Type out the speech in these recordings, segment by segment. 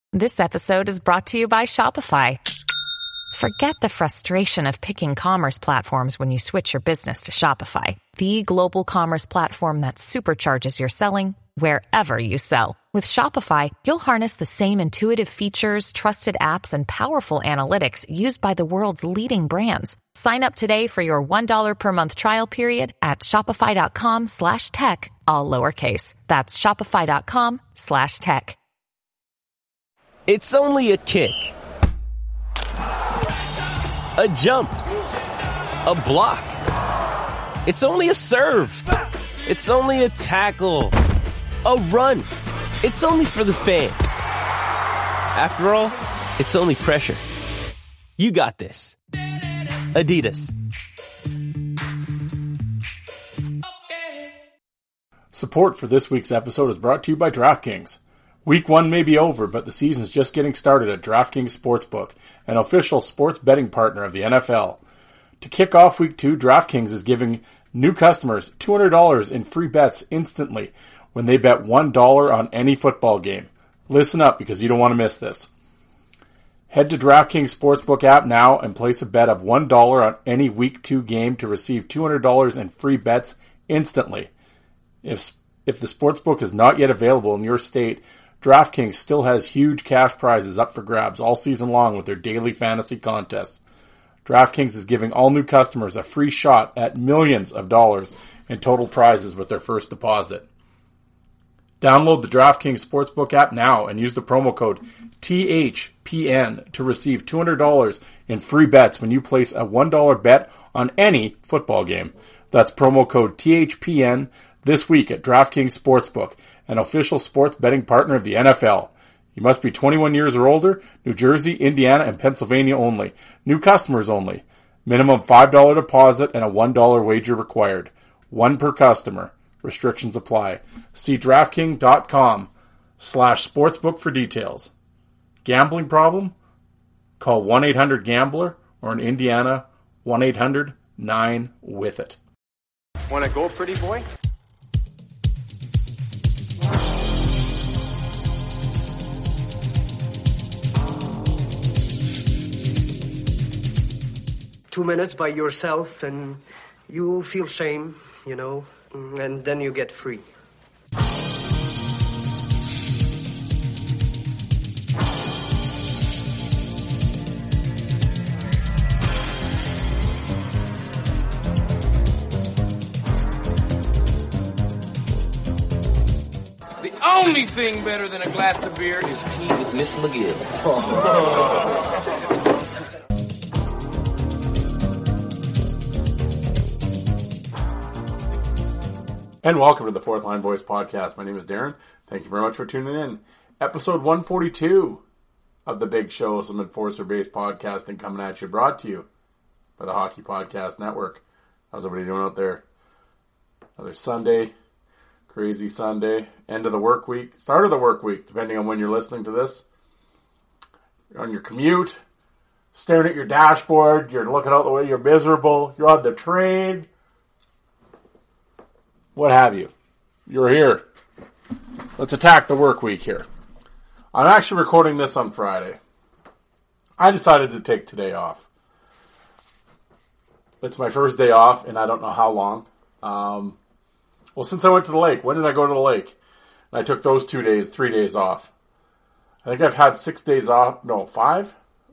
This episode is brought to you by Shopify. Forget the frustration of picking commerce platforms when you switch your business to Shopify, the global commerce platform that supercharges your selling wherever you sell. With Shopify, you'll harness the same intuitive features, trusted apps, and powerful analytics used by the world's leading brands. Sign up today for your $1 per month trial period at shopify.com/tech, all lowercase. That's shopify.com/tech. It's only a kick, a jump, a block. It's only a serve. It's only a tackle, a run. It's only for the fans. After all, it's only pressure. You got this. Adidas. Support for this week's episode is brought to you by DraftKings. Week 1 may be over, but the season's just getting started at DraftKings Sportsbook, an official sports betting partner of the NFL. To kick off Week 2, DraftKings is giving new customers $200 in free bets instantly when they bet $1 on any football game. Listen up because you don't want to miss this. Head to DraftKings Sportsbook app now and place a bet of $1 on any Week 2 game to receive $200 in free bets instantly. If the sportsbook is not yet available in your state, DraftKings still has huge cash prizes up for grabs all season long with their daily fantasy contests. DraftKings is giving all new customers a free shot at millions of dollars in total prizes with their first deposit. Download the DraftKings Sportsbook app now and use the promo code THPN to receive $200 in free bets when you place a $1 bet on any football game. That's promo code THPN this week at DraftKings Sportsbook, an official sports betting partner of the NFL. You must be 21 years or older, New Jersey, Indiana, and Pennsylvania only. New customers only. Minimum $5 deposit and a $1 wager required. One per customer. Restrictions apply. See DraftKings.com/sportsbook for details. Gambling problem? Call 1-800-GAMBLER or in Indiana, 1-800-9-WITH-IT. Wanna go, pretty boy? Two minutes by yourself and you feel shame, and then you get free. The only thing better than a glass of beer is tea with Miss McGill. And welcome to the Fourth Line Voice Podcast. My name is Darren. Thank you very much for tuning in. Episode 142 of the Big Show, some enforcer-based podcasting coming at you, brought to you by the Hockey Podcast Network. How's everybody doing out there? Another Sunday, crazy Sunday, end of the work week, start of the work week, depending on when you're listening to this. You're on your commute, staring at your dashboard, you're looking out the way, you're miserable, you're on the train, what have you. You're here. Let's attack the work week here. I'm actually recording this on Friday. I decided to take today off. It's my first day off, and I don't know how long. Well, since I went to the lake. When did I go to the lake? And I took those 3 days off. I think I've had 6 days off. No, 5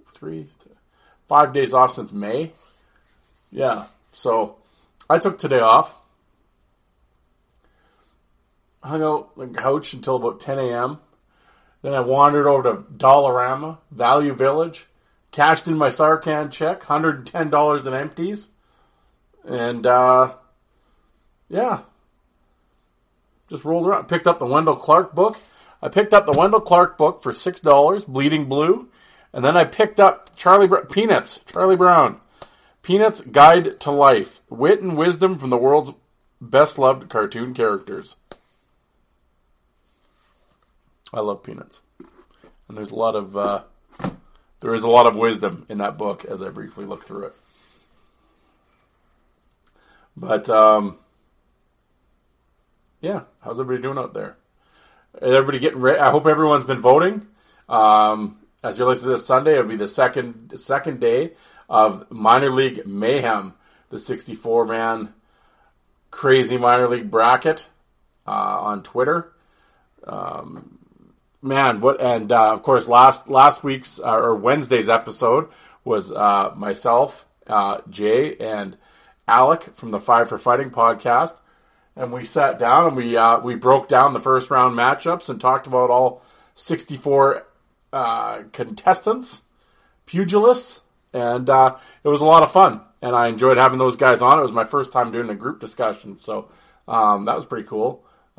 days off since May. Yeah, so I took today off. Hung out on the couch until about 10 a.m. Then I wandered over to Dollarama, Value Village, cashed in my Sarcan check, $110 in empties. And, just rolled around. Picked up the Wendell Clark book. I picked up the Wendell Clark book for $6, Bleeding Blue. And then I picked up Charlie Brown. Peanuts Guide to Life. Wit and wisdom from the world's best-loved cartoon characters. I love Peanuts. And there's a lot of wisdom in that book as I briefly look through it. But, how's everybody doing out there? Is everybody getting ready? I hope everyone's been voting. As you're listening to this Sunday, it'll be the second day of Minor League Mayhem, the 64-man crazy minor league bracket on Twitter. Of course, last week's or Wednesday's episode was myself, Jay, and Alec from the Five for Fighting podcast, and we sat down and we broke down the first round matchups and talked about all 64 contestants, pugilists, and it was a lot of fun. And I enjoyed having those guys on. It was my first time doing a group discussion, so that was pretty cool.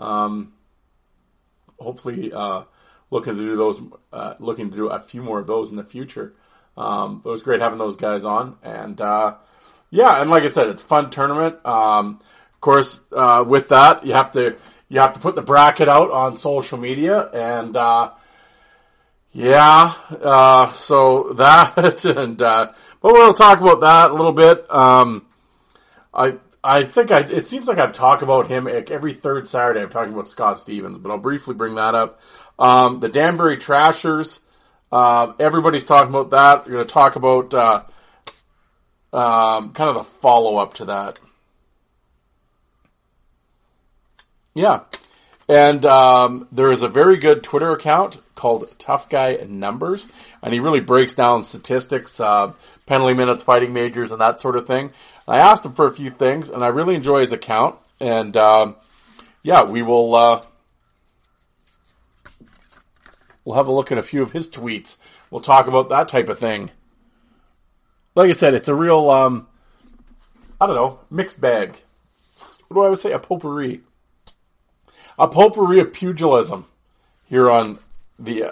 Hopefully, looking to do a few more of those in the future. But it was great having those guys on, and and like I said, it's a fun tournament. Of course, with that, you have to put the bracket out on social media, and so that and. But we'll talk about that a little bit. It seems like I've talked about him every third Saturday. I'm talking about Scott Stevens, but I'll briefly bring that up. The Danbury Trashers, everybody's talking about that. We're going to talk about kind of the follow-up to that. Yeah. And there is a very good Twitter account called Tough Guy Numbers, and he really breaks down statistics, penalty minutes, fighting majors, and that sort of thing. I asked him for a few things, and I really enjoy his account. And we will we'll have a look at a few of his tweets. We'll talk about that type of thing. Like I said, it's a real mixed bag. What do I always say? A potpourri of pugilism here on the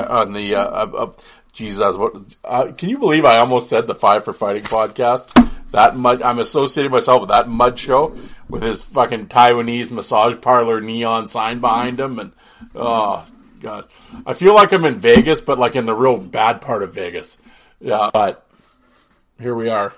Jesus, can you believe I almost said the Five for Fighting podcast? I'm associating myself with that mud show with his fucking Taiwanese massage parlor neon sign behind him, and oh god, I feel like I'm in Vegas, but like in the real bad part of Vegas. Yeah, but here we are.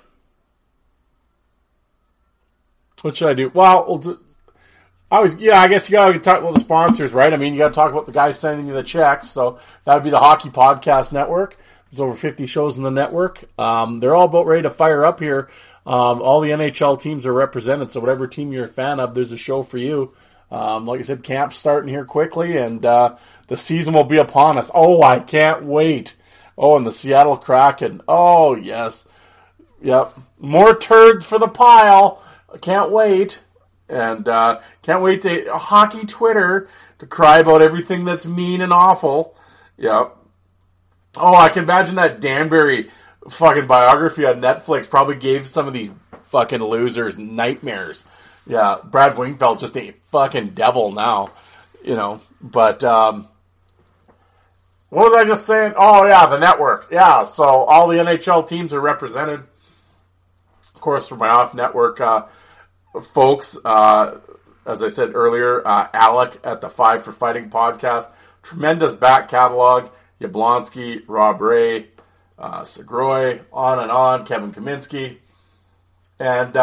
What should I do? Well, I guess you gotta talk about the sponsors, right? I mean, you gotta talk about the guys sending you the checks. So that would be the Hockey Podcast Network. There's over 50 shows in the network. They're all about ready to fire up here. All the NHL teams are represented, so whatever team you're a fan of, there's a show for you. Like I said, camp's starting here quickly, and the season will be upon us. Oh, I can't wait. Oh, and the Seattle Kraken. Oh, yes. Yep. More turds for the pile. I can't wait. And can't wait to hockey Twitter to cry about everything that's mean and awful. Yep. Oh, I can imagine that Danbury fucking biography on Netflix probably gave some of these fucking losers nightmares. Yeah, Brad Wingfeld's just a fucking devil now, But what was I just saying? Oh, yeah, the network. Yeah, so all the NHL teams are represented. Of course, for my off-network folks, as I said earlier, Alec at the Five for Fighting podcast. Tremendous back catalog. Yablonsky, Rob Ray, Segroy, on and on, Kevin Kaminsky. And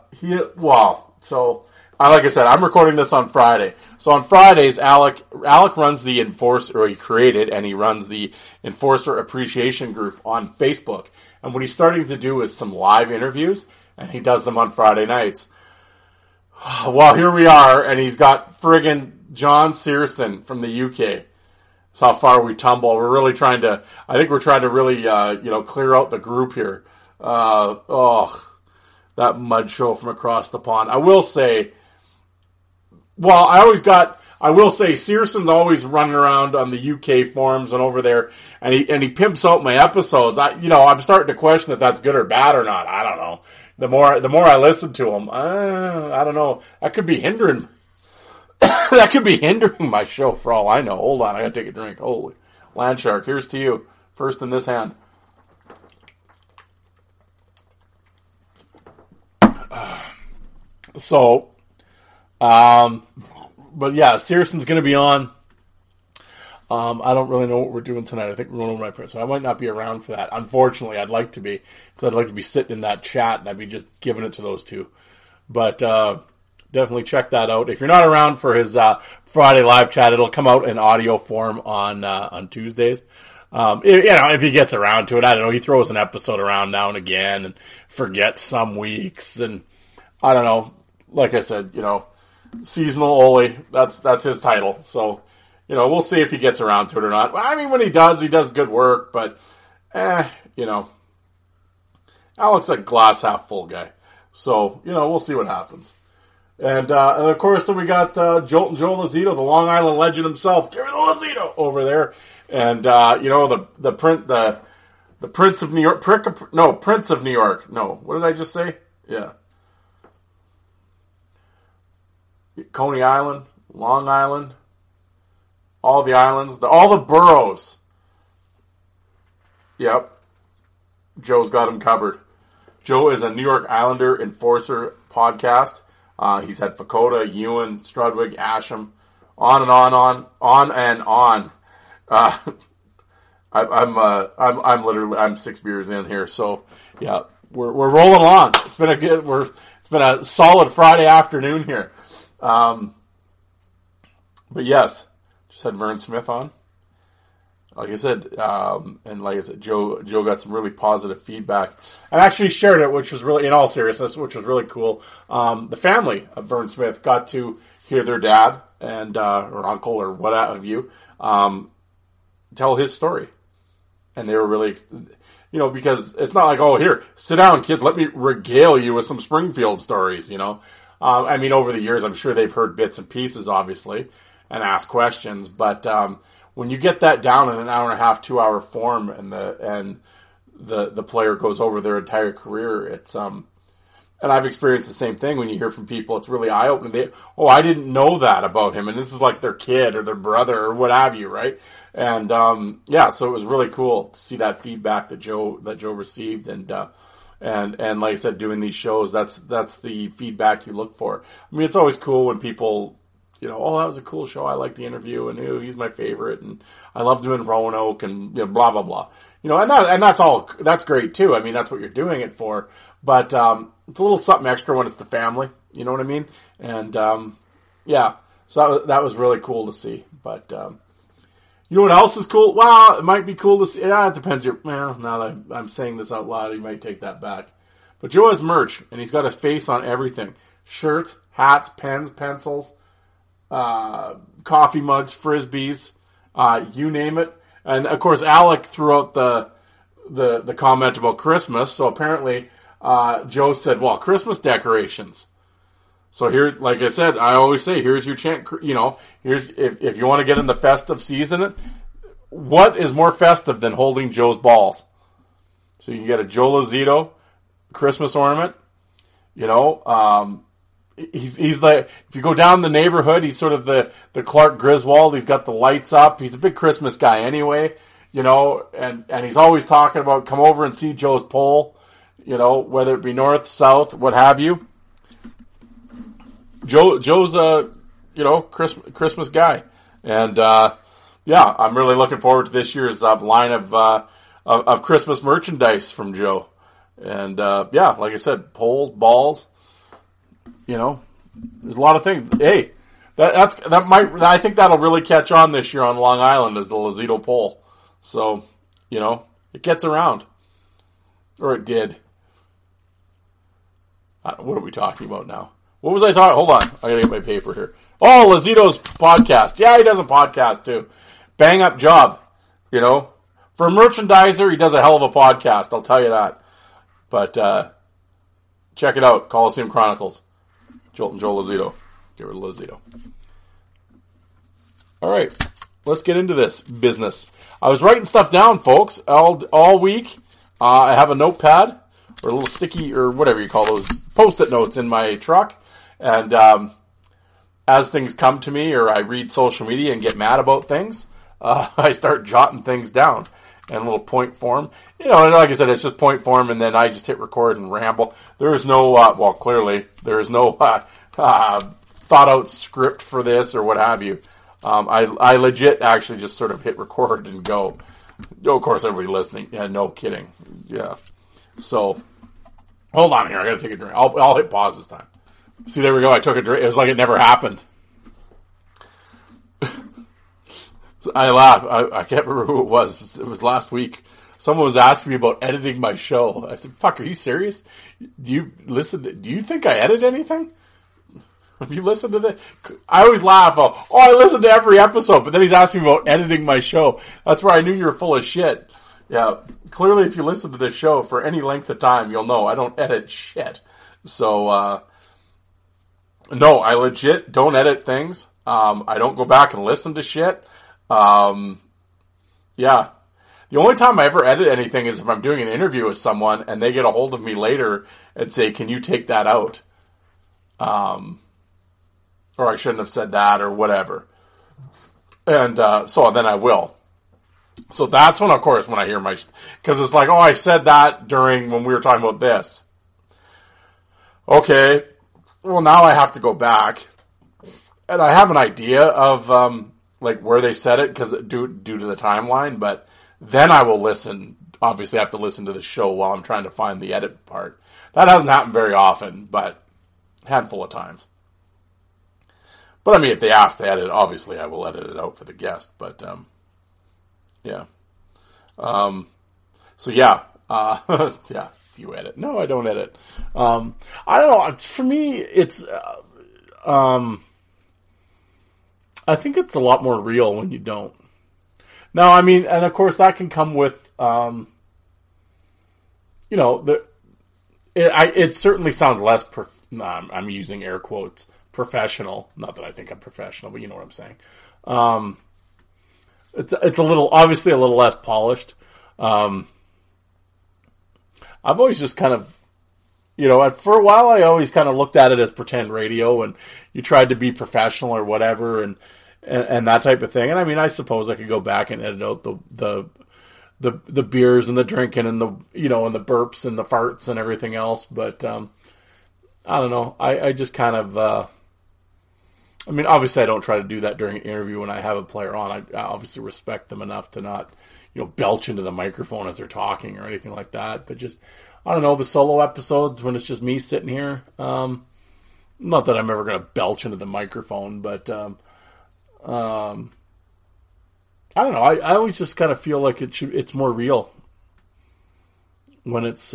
so like I said, I'm recording this on Friday. So on Fridays, Alec runs the he created and he runs the Enforcer Appreciation Group on Facebook. And what he's starting to do is some live interviews, and he does them on Friday nights. Well, here we are, and he's got friggin' John Searson from the UK. That's how far we tumble. We're really trying to really, clear out the group here. That mud show from across the pond. I will say, Searson's always running around on the UK forums and over there, and he pimps out my episodes. I'm starting to question if that's good or bad or not. I don't know. The more I listen to him, I don't know. That could be hindering. That could be hindering my show for all I know. Hold on, I gotta take a drink. Holy Landshark, here's to you. First in this hand. But yeah, Searson's gonna be on. I don't really know what we're doing tonight. I think we're going over my press, so I might not be around for that. Unfortunately, I'd like to be, because I'd like to be sitting in that chat and I'd be just giving it to those two. But definitely check that out. If you're not around for his Friday live chat, it'll come out in audio form on Tuesdays. If he gets around to it, I don't know. He throws an episode around now and again and forgets some weeks, and I don't know. Like I said, seasonal Ole. That's his title. So, we'll see if he gets around to it or not. I mean, when he does good work, but Alex a glass half full guy. So, we'll see what happens. And of course, then we got Joe Lazito, the Long Island legend himself. Give me the Lazito over there. And, the Prince of New York, Prince of New York. No, what did I just say? Yeah. Coney Island, Long Island, all the islands, all the boroughs. Yep. Joe's got him covered. Joe is a New York Islander enforcer podcast. He's had Fakota, Ewan, Strudwick, Asham, on and on. I'm 6 beers in here, so yeah, we're rolling along. It's been a solid Friday afternoon here. But yes, just had Vern Smith on. Like I said, Joe got some really positive feedback and actually shared it, which was really, in all seriousness, which was really cool. The family of Vern Smith got to hear their dad and, or uncle or what have you, tell his story. And they were really, because it's not like, oh, here, sit down, kids, let me regale you with some Springfield stories, over the years, I'm sure they've heard bits and pieces, obviously, and asked questions, but, when you get that down in an hour and a half, 2 hour form and the player goes over their entire career, it's, and I've experienced the same thing when you hear from people, it's really eye opening. I didn't know that about him. And this is like their kid or their brother or what have you. Right. And, so it was really cool to see that feedback that Joe received. And like I said, doing these shows, that's the feedback you look for. I mean, it's always cool when people, that was a cool show. I like the interview and he's my favorite. And I love doing Roanoke and blah, blah, blah. And that's great too. I mean, that's what you're doing it for. But, it's a little something extra when it's the family. You know what I mean? And, so that was really cool to see. But, you know what else is cool? Well, it might be cool to see. Yeah, it depends. Now that I'm saying this out loud, you might take that back. But Joe has merch, and he's got his face on everything. Shirts, hats, pens, pencils, coffee mugs, Frisbees, you name it. And, of course, Alec threw out the comment about Christmas. So apparently, Joe said, well, Christmas decorations. So here, like I said, I always say, here's your chance, here's, if you want to get in the festive season, what is more festive than holding Joe's balls? So you can get a Joe Lazito Christmas ornament, he's like, if you go down the neighborhood, he's sort of the Clark Griswold. He's got the lights up. He's a big Christmas guy anyway, and he's always talking about come over and see Joe's pole, whether it be north, south, what have you. Joe's a, Christmas guy. And, I'm really looking forward to this year's line of Christmas merchandise from Joe. And, like I said, poles, balls, there's a lot of things. Hey, I think that'll really catch on this year on Long Island as the Lazito pole. So, it gets around. Or it did. What are we talking about now? What was I talking? Hold on. I gotta get my paper here. Oh, Lazito's podcast. Yeah, he does a podcast too. Bang up job. For a merchandiser, he does a hell of a podcast. I'll tell you that. But, check it out. Coliseum Chronicles. Joe Lazito. Get rid of Lazito. All right. Let's get into this business. I was writing stuff down, folks, all week. I have a notepad or a little sticky or whatever you call those Post-it notes in my truck. And as things come to me or I read social media and get mad about things, I start jotting things down in a little point form. And like I said, it's just point form, and then I just hit record and ramble. There is no, clearly, there is no thought-out script for this or what have you. I legit actually just sort of hit record and go. Of course, everybody listening. Yeah, no kidding. Yeah. So, hold on here. I got to take a drink. I'll hit pause this time. See, there we go. I took a drink. It was like it never happened. I laughed. I can't remember who it was. It was last week. Someone was asking me about editing my show. I said, fuck, are you serious? Do you think I edit anything? Have you listened to this? I always laugh. I listen to every episode, but then he's asking me about editing my show. That's where I knew you were full of shit. Yeah, clearly if you listen to this show for any length of time, you'll know I don't edit shit. So, no, I legit don't edit things. I don't go back and listen to shit. Yeah. The only time I ever edit anything is if I'm doing an interview with someone and they get a hold of me later and say, can you take that out? Or I shouldn't have said that or whatever. And, so then I will. So that's when, of course, when I hear cause it's like, I said that when we were talking about this. Okay. Well, now I have to go back and I have an idea of, where they said it cause due to the timeline, but then I will listen. Obviously I have to listen to the show while I'm trying to find the edit part. That hasn't happened very often, but a handful of times. But I mean, if they ask to edit, obviously I will edit it out for the guest, but, yeah. So yeah, yeah, you edit. No, I don't edit. I don't know. For me, it's, I think it's a lot more real when you don't. Now, I mean, and of course that can come with, it certainly sounds less, I'm using air quotes, professional. Not that I think I'm professional, but you know what I'm saying. It's obviously a little less polished. I've always just kind of, for a while I always kind of looked at it as pretend radio and you tried to be professional or whatever and that type of thing. And I mean, I suppose I could go back and edit out the beers and the drinking and the, and the burps and the farts and everything else. But, I don't know. I just kind of, I mean, obviously I don't try to do that during an interview when I have a player on. I obviously respect them enough to not, belch into the microphone as they're talking or anything like that. But just, I don't know, the solo episodes when it's just me sitting here. Not that I'm ever going to belch into the microphone, but, I don't know. I always just kind of feel like it's more real when it's,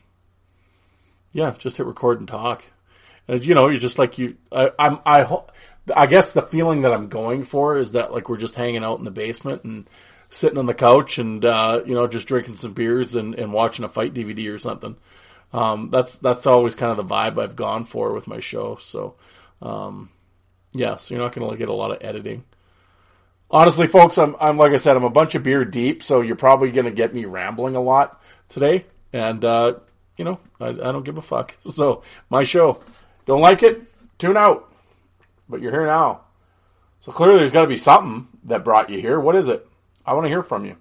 just hit record and talk. And you're just like I guess the feeling that I'm going for is that like we're just hanging out in the basement and sitting on the couch and, just drinking some beers and watching a fight DVD or something. That's always kind of the vibe I've gone for with my show. So, so you're not going to get a lot of editing. Honestly, folks, I'm like I said, I'm a bunch of beer deep, so you're probably going to get me rambling a lot today. And, I don't give a fuck. So, my show. Don't like it? Tune out. But you're here now. So clearly there's got to be something that brought you here. What is it? I want to hear from you.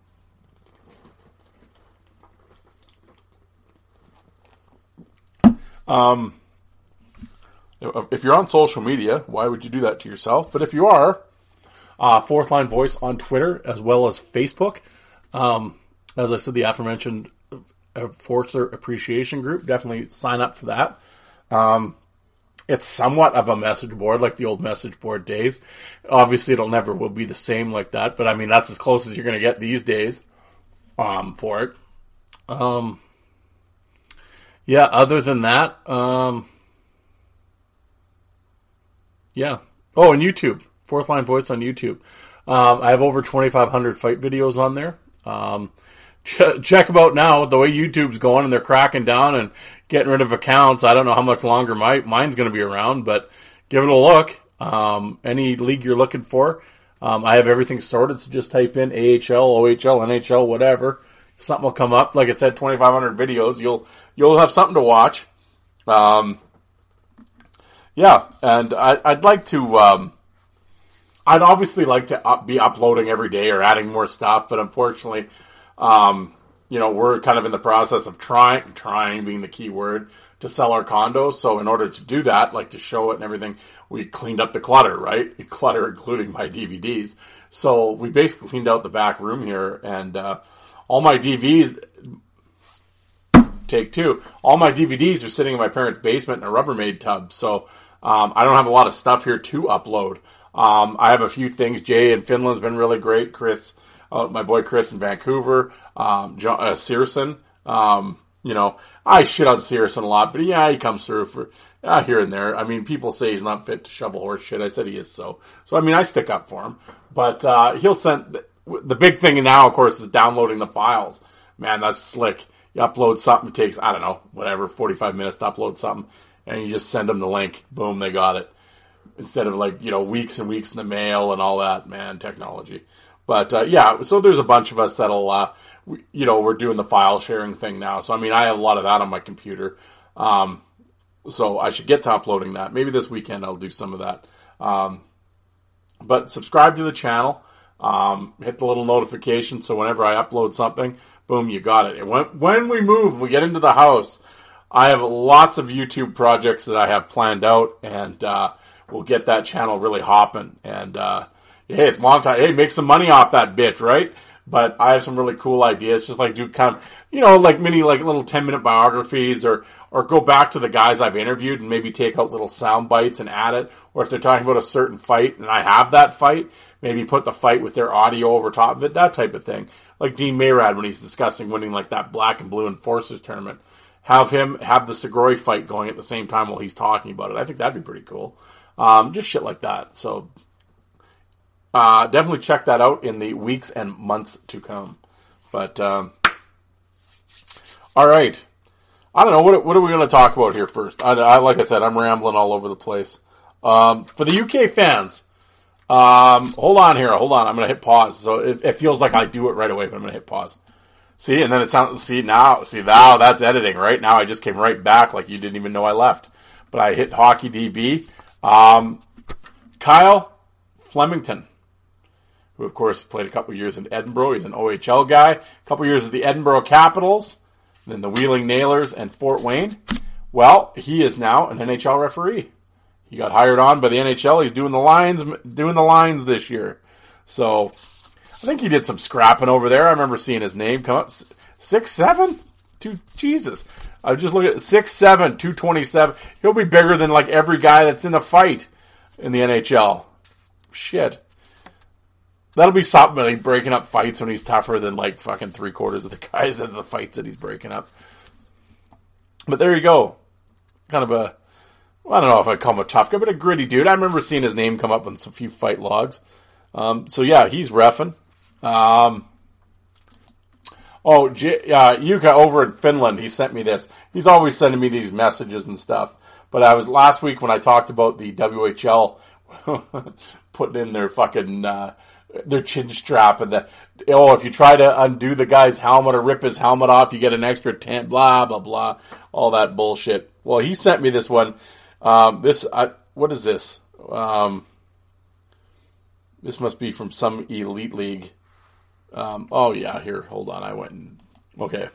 If you're on social media, why would you do that to yourself? But if you are, Fourth Line Voice on Twitter as well as Facebook. As I said, the aforementioned Forcer Appreciation Group. Definitely sign up for that. It's somewhat of a message board, like the old message board days. Obviously, it'll never will be the same like that, but I mean, that's as close as you're going to get these days, for it. Other than that, yeah. Oh, and YouTube. Fourth Line Voice on YouTube. I have over 2,500 fight videos on there. Check them out now. The way YouTube's going and they're cracking down and getting rid of accounts. I don't know how much longer mine's going to be around, but give it a look. Any league you're looking for. I have everything sorted, so just type in AHL, OHL, NHL, whatever. Something will come up. Like I said, 2,500 videos. You'll have something to watch. And I'd like to, I'd obviously like to be uploading every day or adding more stuff, but unfortunately, we're kind of in the process of trying being the key word, to sell our condo. So in order to do that, like to show it and everything, we cleaned up the clutter, right? Clutter including my DVDs. So we basically cleaned out the back room here and, all my DVDs, take too. All my DVDs are sitting in my parents' basement in a Rubbermaid tub, so I don't have a lot of stuff here to upload. I have a few things. Jay in Finland's been really great. Chris, my boy Chris in Vancouver, Searson. I shit on Searson a lot, but yeah, he comes through for here and there. I mean, people say he's not fit to shovel horse shit. I said he is so. So, I mean, I stick up for him. But he'll send... The big thing now, of course, is downloading the files. Man, that's slick. You upload something, it takes, 45 minutes to upload something, and you just send them the link. Boom, they got it. Instead of weeks and weeks in the mail and all that, man, technology. But, so there's a bunch of us that'll, we're doing the file sharing thing now. So, I mean, I have a lot of that on my computer. So I should get to uploading that. Maybe this weekend I'll do some of that. But subscribe to the channel. Hit the little notification so whenever I upload something, boom, you got it. And when we move, we get into the house, I have lots of YouTube projects that I have planned out, and we'll get that channel really hopping. And hey, it's monetize. Hey, make some money off that bitch, right? But I have some really cool ideas, just do kind of, mini little 10-minute biographies, or go back to the guys I've interviewed and maybe take out little sound bites and add it. Or if they're talking about a certain fight and I have that fight, maybe put the fight with their audio over top of it, that type of thing. Like Dean Mayrad when he's discussing winning that black and blue Enforcers tournament. Have him have the Seguri fight going at the same time while he's talking about it. I think that'd be pretty cool. Just shit like that. So, definitely check that out in the weeks and months to come. But, alright. I don't know, what are we going to talk about here first? Like I said, I'm rambling all over the place. For the UK fans, hold on. I'm going to hit pause. So it feels like I do it right away, but I'm going to hit pause. See, and then it sounds, now that's editing, right? Now I just came right back like you didn't even know I left. But I hit Hockey DB. Kyle Flemington, who of course played a couple years in Edinburgh. He's an OHL guy. A couple years at the Edinburgh Capitals, then the Wheeling Nailers and Fort Wayne. Well, he is now an NHL referee. He got hired on by the NHL. He's doing the lines this year. So, I think he did some scrapping over there. I remember seeing his name come up. 6'7"? Jesus. I was just looking at 6'7", 227. He'll be bigger than every guy that's in a fight in the NHL. Shit. That'll be something, breaking up fights when he's tougher than fucking 3/4 of the guys in the fights that he's breaking up. But there you go. Kind of I don't know if I'd call him a tough guy, but a gritty dude. I remember seeing his name come up on some few fight logs. So yeah, he's reffing. Yuka over in Finland, he sent me this. He's always sending me these messages and stuff. But I was last week when I talked about the WHL putting in their fucking, their chin strap and if you try to undo the guy's helmet or rip his helmet off, you get an extra 10, blah, blah, blah. All that bullshit. Well, he sent me this one. What is this? This must be from some elite league. Here, hold on. Okay.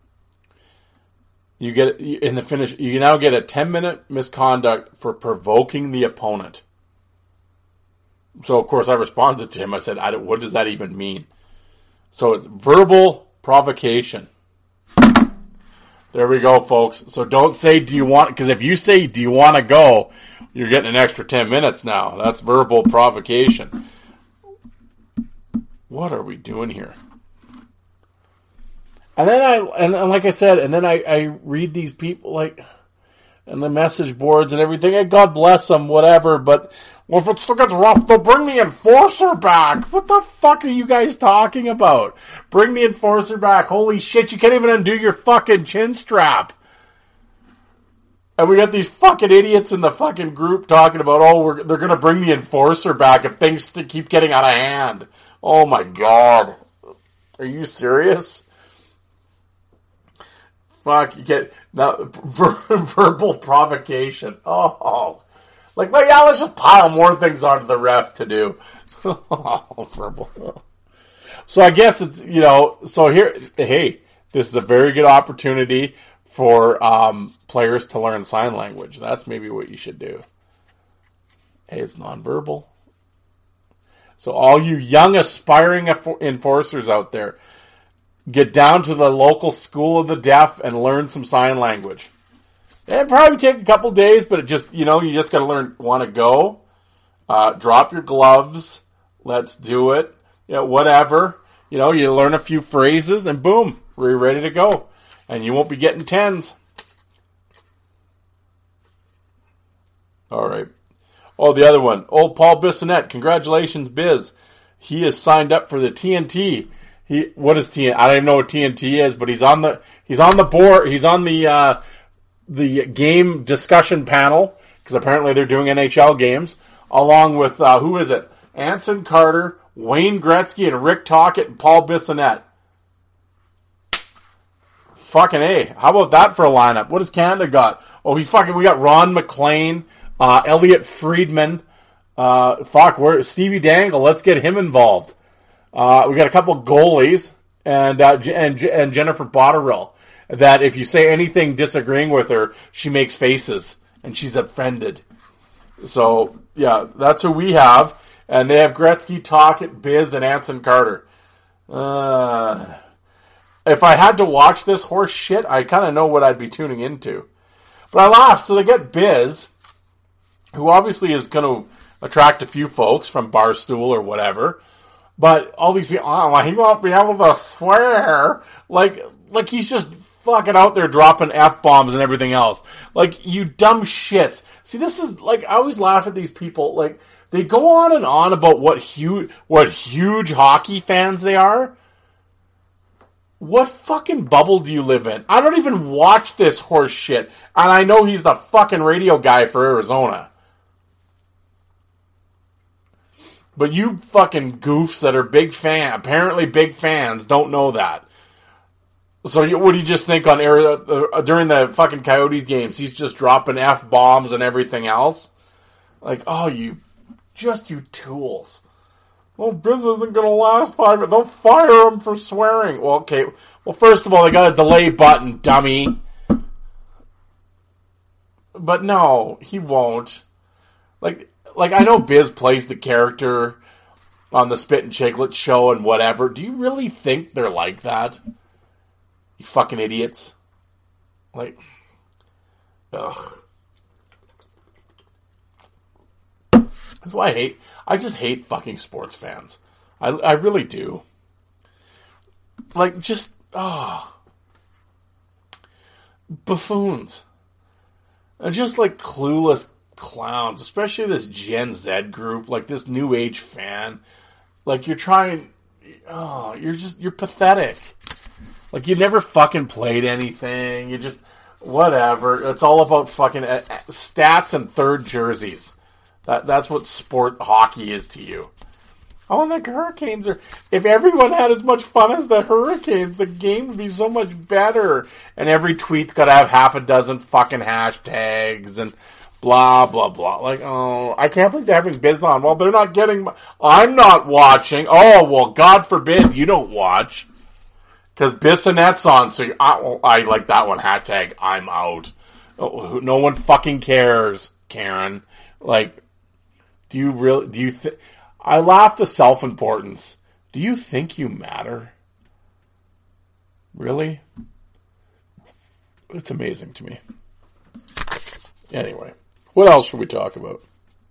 You get, in the finish, you now get a 10-minute misconduct for provoking the opponent. So, of course, I responded to him. I said, what does that even mean? So, it's verbal provocation. There we go, folks. So, don't say, do you want, because if you say, do you want to go, you're getting an extra 10 minutes now. That's verbal provocation. What are we doing here? And then and like I said, and then I read these people and the message boards and everything, and God bless them, whatever, but if it still gets rough, they'll bring the enforcer back. What the fuck are you guys talking about? Bring the enforcer back. Holy shit, you can't even undo your fucking chin strap. And we got these fucking idiots in the fucking group talking about, they're gonna bring the enforcer back if things keep getting out of hand. Oh my God. Are you serious? Fuck, you get, now, verbal provocation. Oh. Let's just pile more things onto the ref to do. Verbal. So I guess it's, so here, hey, this is a very good opportunity for, players to learn sign language. That's maybe what you should do. Hey, it's nonverbal. So all you young aspiring enforcers out there, get down to the local school of the deaf and learn some sign language. It'd probably take a couple days, but it just, you just got to want to go. Drop your gloves. Let's do it. Whatever. You learn a few phrases and boom, we're ready to go. And you won't be getting 10s. All right. Oh, the other one. Old Paul Bissonnette. Congratulations, Biz. He is signed up for the TNT. What is TNT? I don't even know what TNT is, but he's on the board. He's on the game discussion panel, because apparently they're doing NHL games, along with, who is it? Anson Carter, Wayne Gretzky, and Rick Tocchet, and Paul Bissonnette. Fucking A. How about that for a lineup? What has Canada got? Oh, we got Ron McLean, Elliot Friedman, Stevie Dangle, let's get him involved. We got a couple goalies, and Jennifer Botterill, that if you say anything disagreeing with her, she makes faces, and she's offended. So, yeah, that's who we have. And they have Gretzky, Tocchet, Biz, and Anson Carter. If I had to watch this horse shit, I kind of know what I'd be tuning into. But I laughed. So they get Biz, who obviously is going to attract a few folks from Barstool or whatever. But all these people, he won't be able to swear. Like he's just fucking out there dropping F-bombs and everything else. Like, you dumb shits. See, this is, I always laugh at these people. They go on and on about what huge hockey fans they are. What fucking bubble do you live in? I don't even watch this horse shit. And I know he's the fucking radio guy for Arizona. But you fucking goofs that are apparently big fans, don't know that. So what do you just think on during the fucking Coyotes games? He's just dropping F-bombs and everything else? You tools. Well, this isn't going to last 5 minutes. They'll fire him for swearing. Well, okay. Well, first of all, they got a delay button, dummy. But no, he won't. I know Biz plays the character on the Spit and Chiclet show and whatever. Do you really think they're like that? You fucking idiots. Ugh. That's why I just hate fucking sports fans. I really do. Buffoons. And just clueless clowns, especially this Gen Z group, this new age fan. You're pathetic. You never fucking played anything. You just, whatever. It's all about fucking stats and third jerseys. That's what sport hockey is to you. Oh, and the Hurricanes if everyone had as much fun as the Hurricanes, the game would be so much better. And every tweet's gotta have half a dozen fucking hashtags and blah, blah, blah. I can't believe they're having Biz on. Well, they're not I'm not watching. Oh, well, God forbid you don't watch. Because Bissonnette's on, so I like that one. Hashtag I'm out. Oh, no one fucking cares, Karen. Do you think... I laugh the self-importance. Do you think you matter? Really? It's amazing to me. Anyway, what else should we talk about?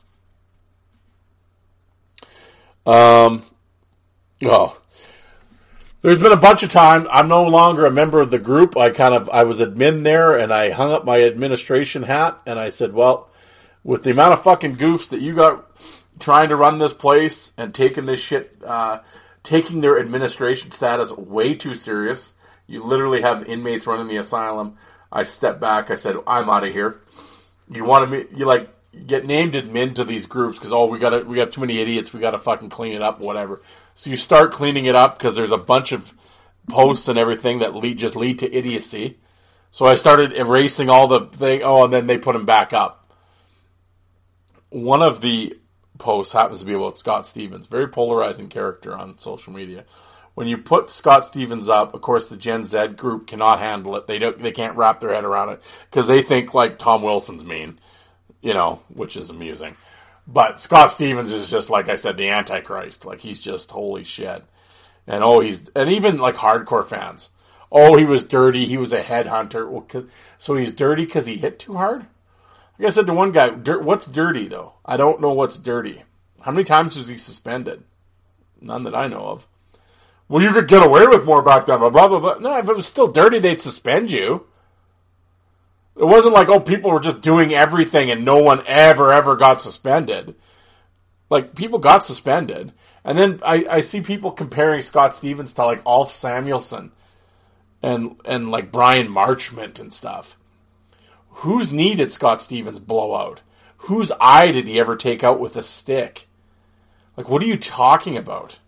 There's been a bunch of times I'm no longer a member of the group. I was admin there, and I hung up my administration hat, and I said, well, with the amount of fucking goofs that you got trying to run this place and taking this shit, taking their administration status way too serious. You literally have inmates running the asylum. I stepped back. I said, I'm out of here. You get named admin to these groups because, we got too many idiots. We got to fucking clean it up, whatever. So you start cleaning it up because there's a bunch of posts and everything that just lead to idiocy. So I started erasing all the thing. Oh, and then they put them back up. One of the post happens to be about Scott Stevens, very polarizing character on social media. When you put Scott Stevens up, of course the Gen Z group cannot handle it. They can't wrap their head around it because they think Tom Wilson's mean, which is amusing. But Scott Stevens is just, like I said, the Antichrist. He's just holy shit. And and even like hardcore fans. Oh, he was dirty. He was a headhunter. Well, so he's dirty because he hit too hard? Like I said to one guy, what's dirty though? I don't know what's dirty. How many times was he suspended? None that I know of. Well, you could get away with more back then, blah, blah, blah. No, if it was still dirty, they'd suspend you. It wasn't like, oh, people were just doing everything and no one ever got suspended. Like, people got suspended. And then I see people comparing Scott Stevens to, like, Alf Samuelson and like, Brian Marchment and stuff. Whose knee did Scott Stevens blow out? Whose eye did he ever take out with a stick? Like, what are you talking about?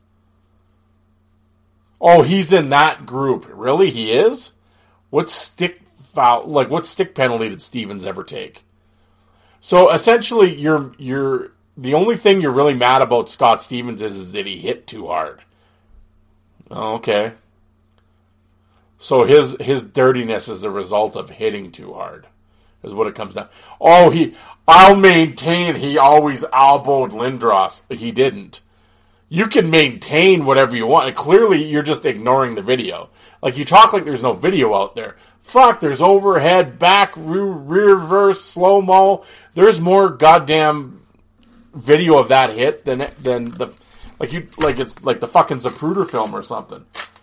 Oh, he's in that group. Really? He is? What stick penalty did Stevens ever take? So essentially, the only thing you're really mad about Scott Stevens is that he hit too hard. Oh, okay. So his dirtiness is the result of hitting too hard, is what it comes down. Oh, I'll maintain he always elbowed Lindros. He didn't. You can maintain whatever you want. And clearly, you're just ignoring the video. Like, you talk like there's no video out there. Fuck, there's overhead, back, reverse, slow-mo. There's more goddamn video of that hit than the, it's like the fucking Zapruder film or something.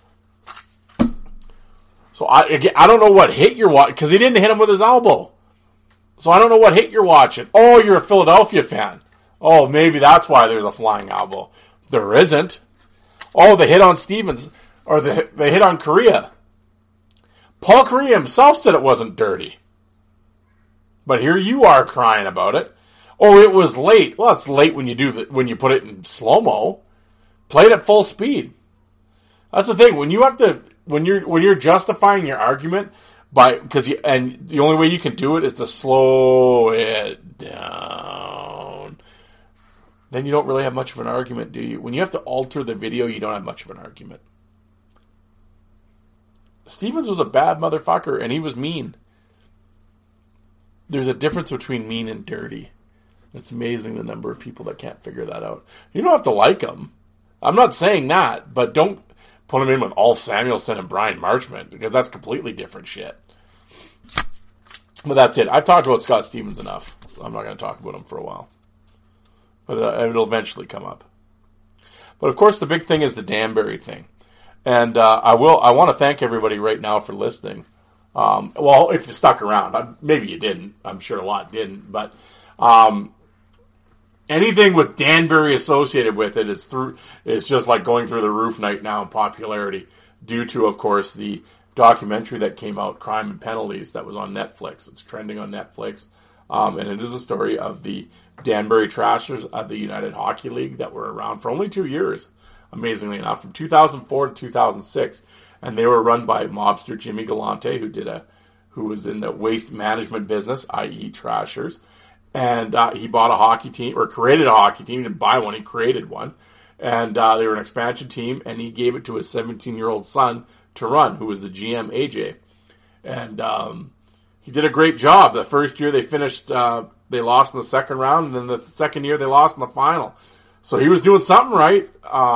So I don't know what hit you're watching, because he didn't hit him with his elbow. So I don't know what hit you're watching. Oh, you're a Philadelphia fan. Oh, maybe that's why there's a flying elbow. There isn't. Oh, the hit on Stevens, or the hit on Correa. Paul Correa himself said it wasn't dirty. But here you are crying about it. Oh, it was late. Well, it's late when you put it in slow-mo. Play it at full speed. That's the thing. When you're justifying your argument and the only way you can do it is to slow it down. Then you don't really have much of an argument, do you? When you have to alter the video, you don't have much of an argument. Stevens was a bad motherfucker, and he was mean. There's a difference between mean and dirty. It's amazing the number of people that can't figure that out. You don't have to like him. I'm not saying that, but don't put him in with Alf Samuelson and Brian Marchment, because that's completely different shit. But that's it. I've talked about Scott Stevens enough. I'm not going to talk about him for a while. But it'll eventually come up. But of course, the big thing is the Danbury thing. And I want to thank everybody right now for listening. Well, if you stuck around, maybe you didn't. I'm sure a lot didn't. But anything with Danbury associated with it is just like going through the roof right now in popularity, due to, of course, the documentary that came out, Crime and Penalties, that was on Netflix. It's trending on Netflix. And it is a story of the Danbury Trashers of the United Hockey League that were around for only 2 years, amazingly enough, from 2004 to 2006. And they were run by mobster Jimmy Galante, who was in the waste management business, i.e. Trashers. And he bought a hockey team, or created a hockey team. He didn't buy one, he created one. And they were an expansion team, and he gave it to his 17-year-old son to run, who was the GM, AJ. And he did a great job. The first year they finished, they lost in the second round, and then the second year they lost in the final. So he was doing something right.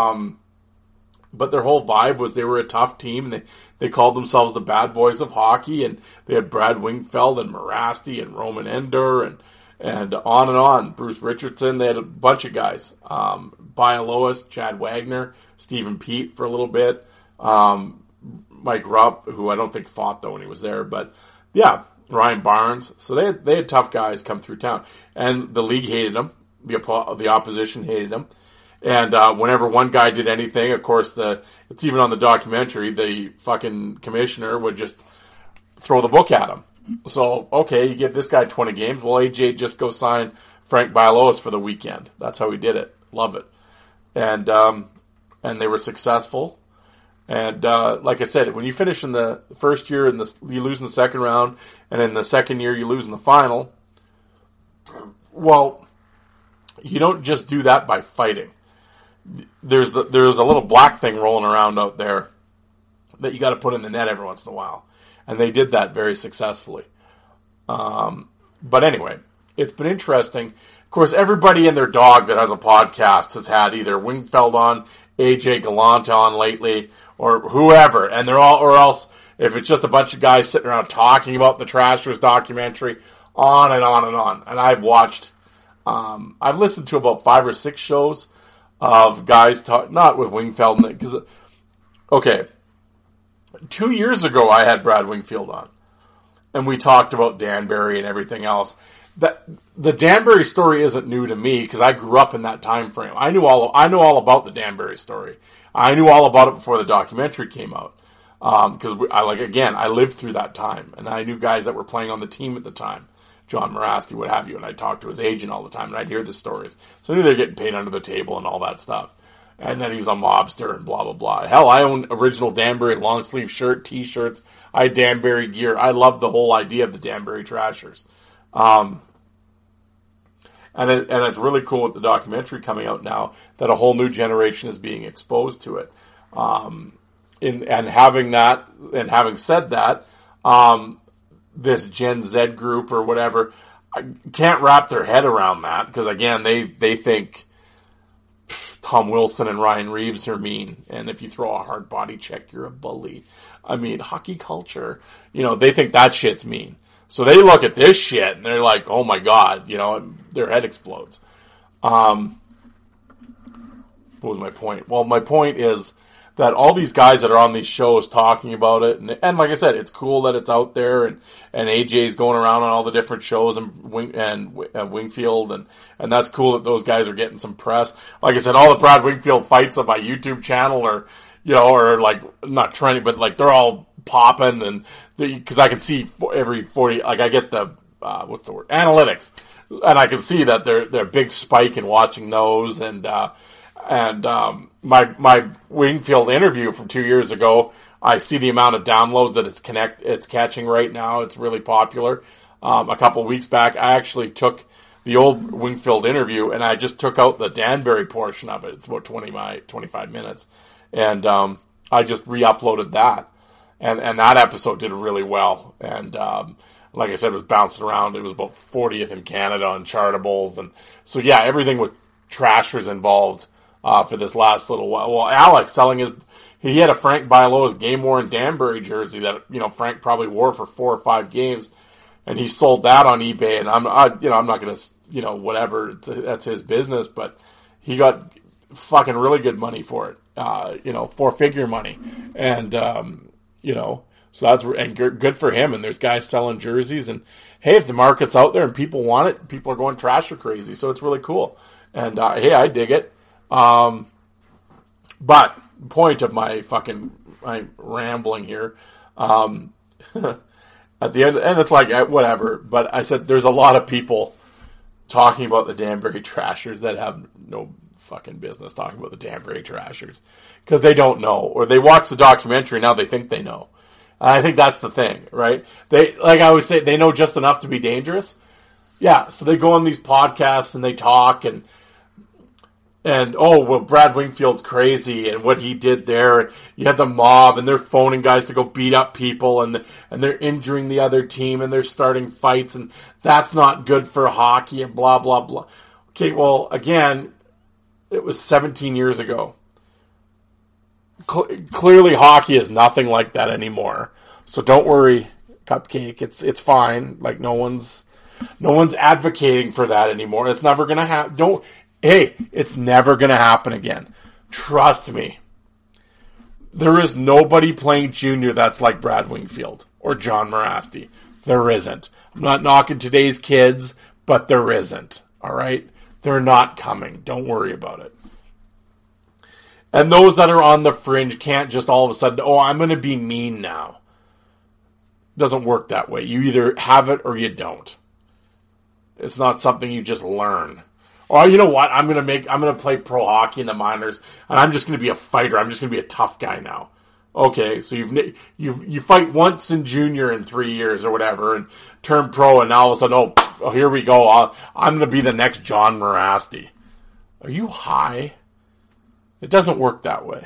But their whole vibe was they were a tough team, and they called themselves the Bad Boys of Hockey, and they had Brad Wingfield and Morasti and Roman Ender and on and on. Bruce Richardson, they had a bunch of guys. Bialowas, Chad Wagner, Stephen Pete for a little bit. Mike Rupp, who I don't think fought though when he was there, but yeah, Ryan Barnes. So they had tough guys come through town, and the league hated them. The opposition hated them. And whenever one guy did anything, of course, it's even on the documentary, the fucking commissioner would just throw the book at him. So, okay, you give this guy 20 games. Well, AJ, just go sign Frank Bialowas for the weekend. That's how he did it. Love it. And they were successful. And like I said, when you finish in the first year and you lose in the second round, and in the second year you lose in the final, well, you don't just do that by fighting. There's a little black thing rolling around out there that you got to put in the net every once in a while. And they did that very successfully. But anyway, it's been interesting. Of course, everybody and their dog that has a podcast has had either Wingfield on, AJ Gallant on lately, or whoever, and they're all, or else if it's just a bunch of guys sitting around talking about the Trashers documentary, on and on and on. And I've watched, I've listened to about 5 or 6 shows of guys talk, not with Wingfield, because, okay, 2 years ago I had Brad Wingfield on, and we talked about Danbury and everything else. That the Danbury story isn't new to me because I grew up in that time frame. I know all about the Danbury story. I knew all about it before the documentary came out. Because I lived through that time, and I knew guys that were playing on the team at the time, John Morasti, what have you, and I talked to his agent all the time, and I'd hear the stories. So I knew they were getting paid under the table and all that stuff. And then he was a mobster and blah, blah, blah. Hell, I own original Danbury long sleeve shirt, t-shirts. I had Danbury gear. I loved the whole idea of the Danbury Trashers. And it's really cool with the documentary coming out now that a whole new generation is being exposed to it. And having said that, this Gen Z group or whatever can't wrap their head around that because again, they think Tom Wilson and Ryan Reeves are mean, and if you throw a hard body check, you're a bully. I mean, hockey culture, they think that shit's mean. So they look at this shit and they're like, oh my God, their head explodes. What was my point? Well, my point is that all these guys that are on these shows talking about it, and like I said, it's cool that it's out there, and AJ's going around on all the different shows and Wingfield, and that's cool that those guys are getting some press. Like I said, all the Brad Wingfield fights on my YouTube channel are, or like not trending, but like they're all popping, and because I can see every 40, like I get the what's the word, analytics, and I can see that they're big spike in watching those, and my Wingfield interview from 2 years ago, I see the amount of downloads that it's catching right now. It's really popular. A couple of weeks back, I actually took the old Wingfield interview and I just took out the Danbury portion of it. It's about 25 minutes. And, I just re-uploaded that. And that episode did really well. And, like I said, it was bouncing around. It was about 40th in Canada on Chartables. And so yeah, everything with Trashers involved. For this last little while. Well, Alex he had a Frank Bialo's game-worn Danbury jersey that, Frank probably wore for 4 or 5 games, and he sold that on eBay, and I'm not gonna, whatever, that's his business, but he got fucking really good money for it, 4-figure money, and, so that's, and good for him, and there's guys selling jerseys, and hey, if the market's out there and people want it, people are going Trasher crazy, so it's really cool, and, hey, I dig it. But point of my rambling here, at the end, and it's like, whatever, but I said there's a lot of people talking about the Danbury Trashers that have no fucking business talking about the Danbury Trashers because they don't know, or they watch the documentary and now they think they know. And I think that's the thing, right? They, like I always say, they know just enough to be dangerous. Yeah. So they go on these podcasts and they talk and oh, well, Brad Wingfield's crazy and what he did there. And you had the mob and they're phoning guys to go beat up people and they're injuring the other team and they're starting fights and that's not good for hockey and blah, blah, blah. Okay, well, again, it was 17 years ago. Clearly hockey is nothing like that anymore. So don't worry, Cupcake. It's fine. Like no one's advocating for that anymore. It's never going to happen. Hey, it's never going to happen again. Trust me. There is nobody playing junior that's like Brad Wingfield or John Morasti. There isn't. I'm not knocking today's kids, but there isn't. All right? They're not coming. Don't worry about it. And those that are on the fringe can't just all of a sudden, I'm going to be mean now. It doesn't work that way. You either have it or you don't. It's not something you just learn. Or you know what? I'm gonna play pro hockey in the minors, and I'm just gonna be a fighter. I'm just gonna be a tough guy now. Okay, so you fight once in junior in 3 years or whatever, and turn pro, and now all of a sudden, oh here we go. I'm gonna be the next John Morasti. Are you high? It doesn't work that way.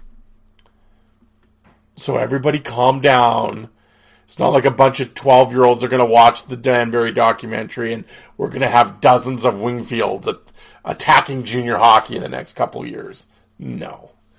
So everybody calm down. It's not like a bunch of 12-year-olds are going to watch the Danbury documentary and we're going to have dozens of Wingfields attacking junior hockey in the next couple years. No,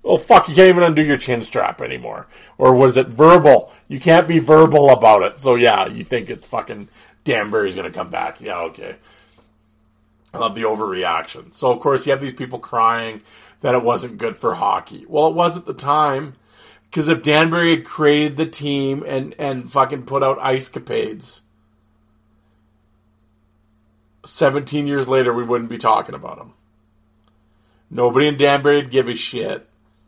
Oh, fuck, you can't even undo your chin strap anymore. Or was it verbal? You can't be verbal about it. So, yeah, you think it's fucking Danbury's going to come back. Yeah, okay. I love the overreaction. So, of course, you have these people crying that it wasn't good for hockey. Well, it was at the time. Because if Danbury had created the team and fucking put out Ice Capades, 17 years later, we wouldn't be talking about them. Nobody in Danbury would give a shit.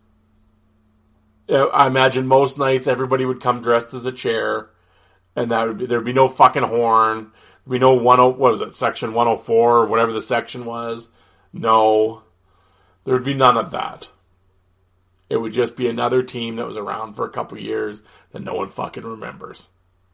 I imagine most nights everybody would come dressed as a chair, and there'd be no fucking horn. There'd be no section 104 or whatever the section was. No, there'd be none of that. It would just be another team that was around for a couple years that no one fucking remembers.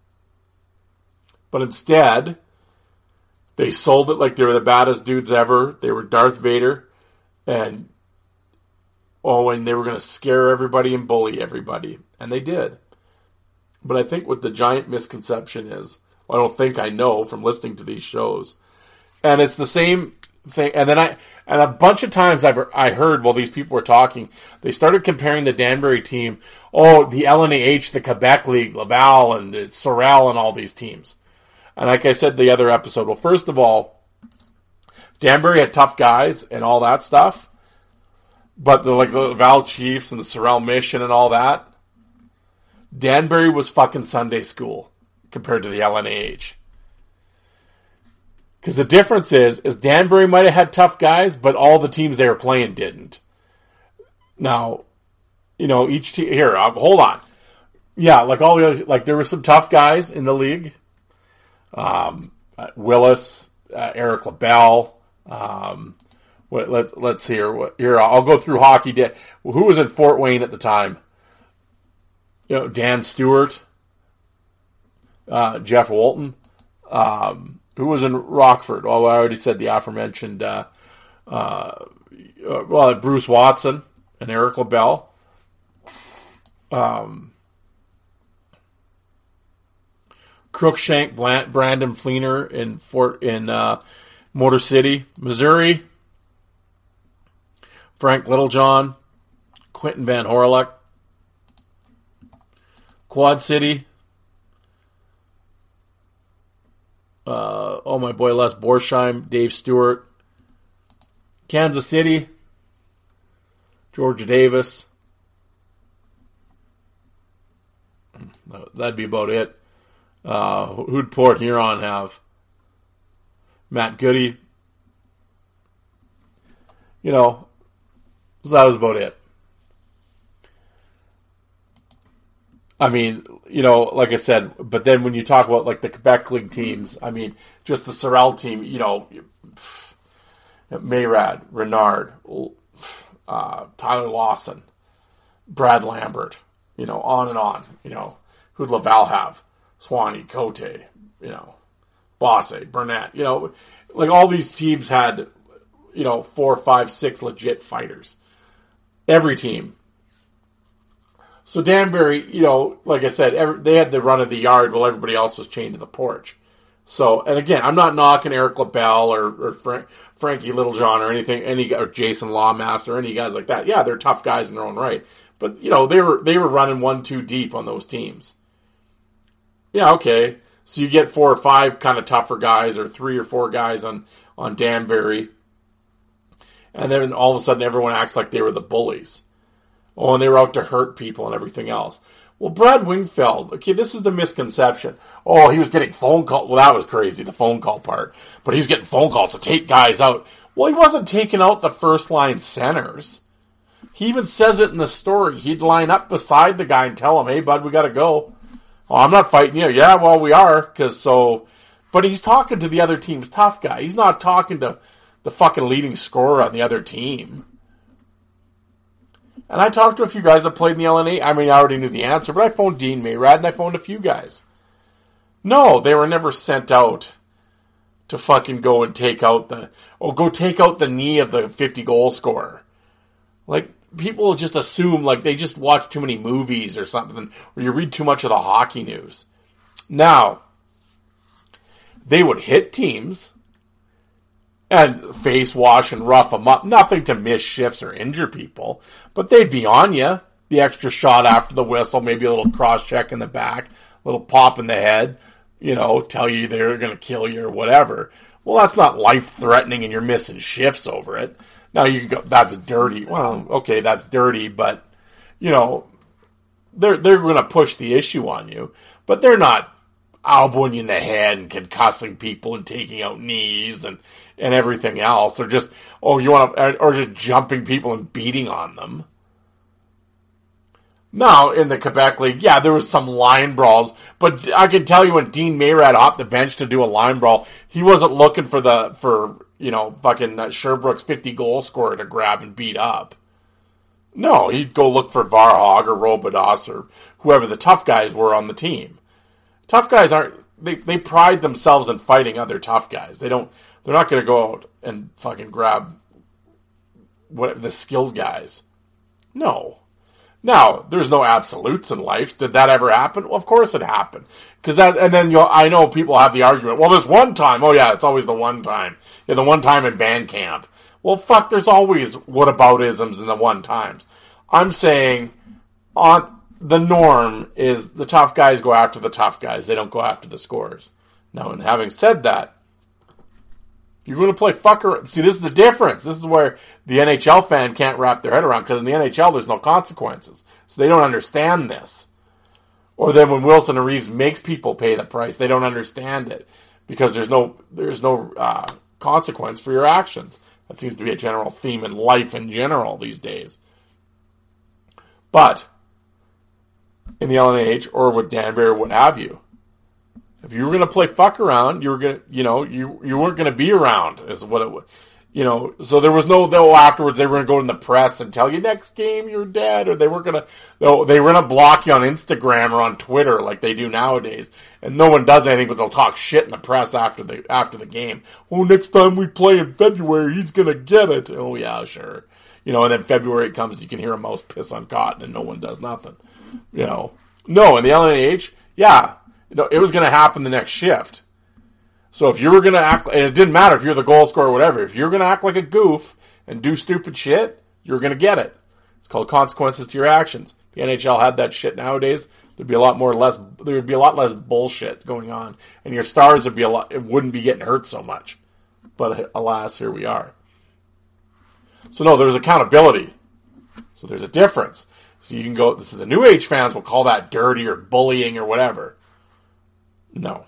But instead, they sold it like they were the baddest dudes ever. They were Darth Vader, and they were going to scare everybody and bully everybody. And they did. But I think what the giant misconception is, I don't think I know from listening to these shows. And it's the same thing. And then a bunch of times I heard while these people were talking, they started comparing the Danbury team, the LNAH, the Quebec League, Laval, and Sorel, and all these teams. And like I said the other episode, well, first of all, Danbury had tough guys and all that stuff. But the Laval Chiefs and the Sorel Mission and all that, Danbury was fucking Sunday school compared to the LNAH. Because the difference is Danbury might have had tough guys, but all the teams they were playing didn't. Now, each team, here, hold on. Yeah, all the other, there were some tough guys in the league. Willis, Eric LaBelle, let's hear. Here, I'll go through hockey. Who was in Fort Wayne at the time? Dan Stewart, Jeff Walton. Who was in Rockford? Oh, I already said the aforementioned. Bruce Watson and Eric LaBelle. Crookshank, Brandon Fleener in Motor City, Missouri. Frank Littlejohn, Quentin Van Horleck. Quad City. My boy Les Borsheim, Dave Stewart. Kansas City, Georgia Davis. That'd be about it. Who'd Port Huron have? Matt Goody. So that was about it. I mean, like I said, but then when you talk about the Quebec League teams, I mean, just the Sorel team, Mayrad, Renard, Tyler Lawson, Brad Lambert, on and on, who'd Laval have? Swanee, Cote, Bosse, Burnett, all these teams had, 4, 5, 6 legit fighters. Every team. So Danbury, like I said, they had the run of the yard while everybody else was chained to the porch. So, and again, I'm not knocking Eric LaBelle or Frankie Littlejohn or anything, or Jason Lawmaster or any guys like that. Yeah, they're tough guys in their own right. But, they were running 1-2 deep on those teams. Yeah, okay. So you get 4 or 5 kind of tougher guys or 3 or 4 guys on Danbury. And then all of a sudden everyone acts like they were the bullies. Oh, and they were out to hurt people and everything else. Well, Brad Wingfield, okay, this is the misconception. Oh, he was getting phone calls. Well, that was crazy, the phone call part. But he was getting phone calls to take guys out. Well, he wasn't taking out the first-line centers. He even says it in the story. He'd line up beside the guy and tell him, hey, bud, we got to go. Oh, I'm not fighting you. Yeah, well, we are. But he's talking to the other team's tough guy. He's not talking to the fucking leading scorer on the other team. And I talked to a few guys that played in the LNA. I mean, I already knew the answer, but I phoned Dean Mayrad and I phoned a few guys. No, they were never sent out to fucking go and take out the knee of the 50 goal scorer. People just assume, they just watch too many movies or something, or you read too much of the hockey news. Now, they would hit teams, and face wash and rough them up. Nothing to miss shifts or injure people, but they'd be on you. The extra shot after the whistle, maybe a little cross check in the back, a little pop in the head, tell you they're going to kill you or whatever. Well, that's not life-threatening and you're missing shifts over it. Now you can go, that's dirty. Well, okay, that's dirty, but, they're going to push the issue on you, but they're not elbowing you in the head and concussing people and taking out knees and everything else. They're just, or just jumping people and beating on them. Now, in the Quebec League, yeah, there was some line brawls, but I can tell you when Dean Mayrad hopped the bench to do a line brawl, he wasn't looking for fucking Sherbrooke's 50 goal scorer to grab and beat up. No, he'd go look for Varhog or Robidas or whoever the tough guys were on the team. Tough guys they pride themselves in fighting other tough guys. They're not going to go out and fucking grab the skilled guys. No. Now, there's no absolutes in life. Did that ever happen? Well, of course it happened. I know people have the argument, well, there's one time. Oh yeah, it's always the one time. Yeah, the one time in band camp. Well, fuck, there's always whataboutisms in the one times. I'm saying, the norm is the tough guys go after the tough guys. They don't go after the scorers. Now, and having said that, you're going to play fucker. See, this is the difference. This is where the NHL fan can't wrap their head around, because in the NHL there's no consequences. So they don't understand this. Or then when Wilson and Reeves makes people pay the price, they don't understand it because there's no consequence for your actions. That seems to be a general theme in life in general these days. But in the LNH or with Danbury or what have you, if you were going to play fuck around, you were going to, you weren't going to be around is what it was. So there was no, afterwards they were going to go in the press and tell you next game you're dead, or they were going to block you on Instagram or on Twitter like they do nowadays. And no one does anything but they'll talk shit in the press after the game. Oh, next time we play in February, he's going to get it. Oh yeah, sure. And then February comes, you can hear a mouse piss on cotton and no one does nothing. No, in the LNH, yeah. It was going to happen the next shift. So if you were going to act, and it didn't matter if you're the goal scorer or whatever, if you're going to act like a goof and do stupid shit, you're going to get it. It's called consequences to your actions. If the NHL had that shit nowadays, there would be a lot less bullshit going on, and your stars wouldn't be getting hurt so much. But alas, here we are. So no, there's accountability. So there's a difference. So you can go, so the New Age fans will call that dirty or bullying or whatever. No.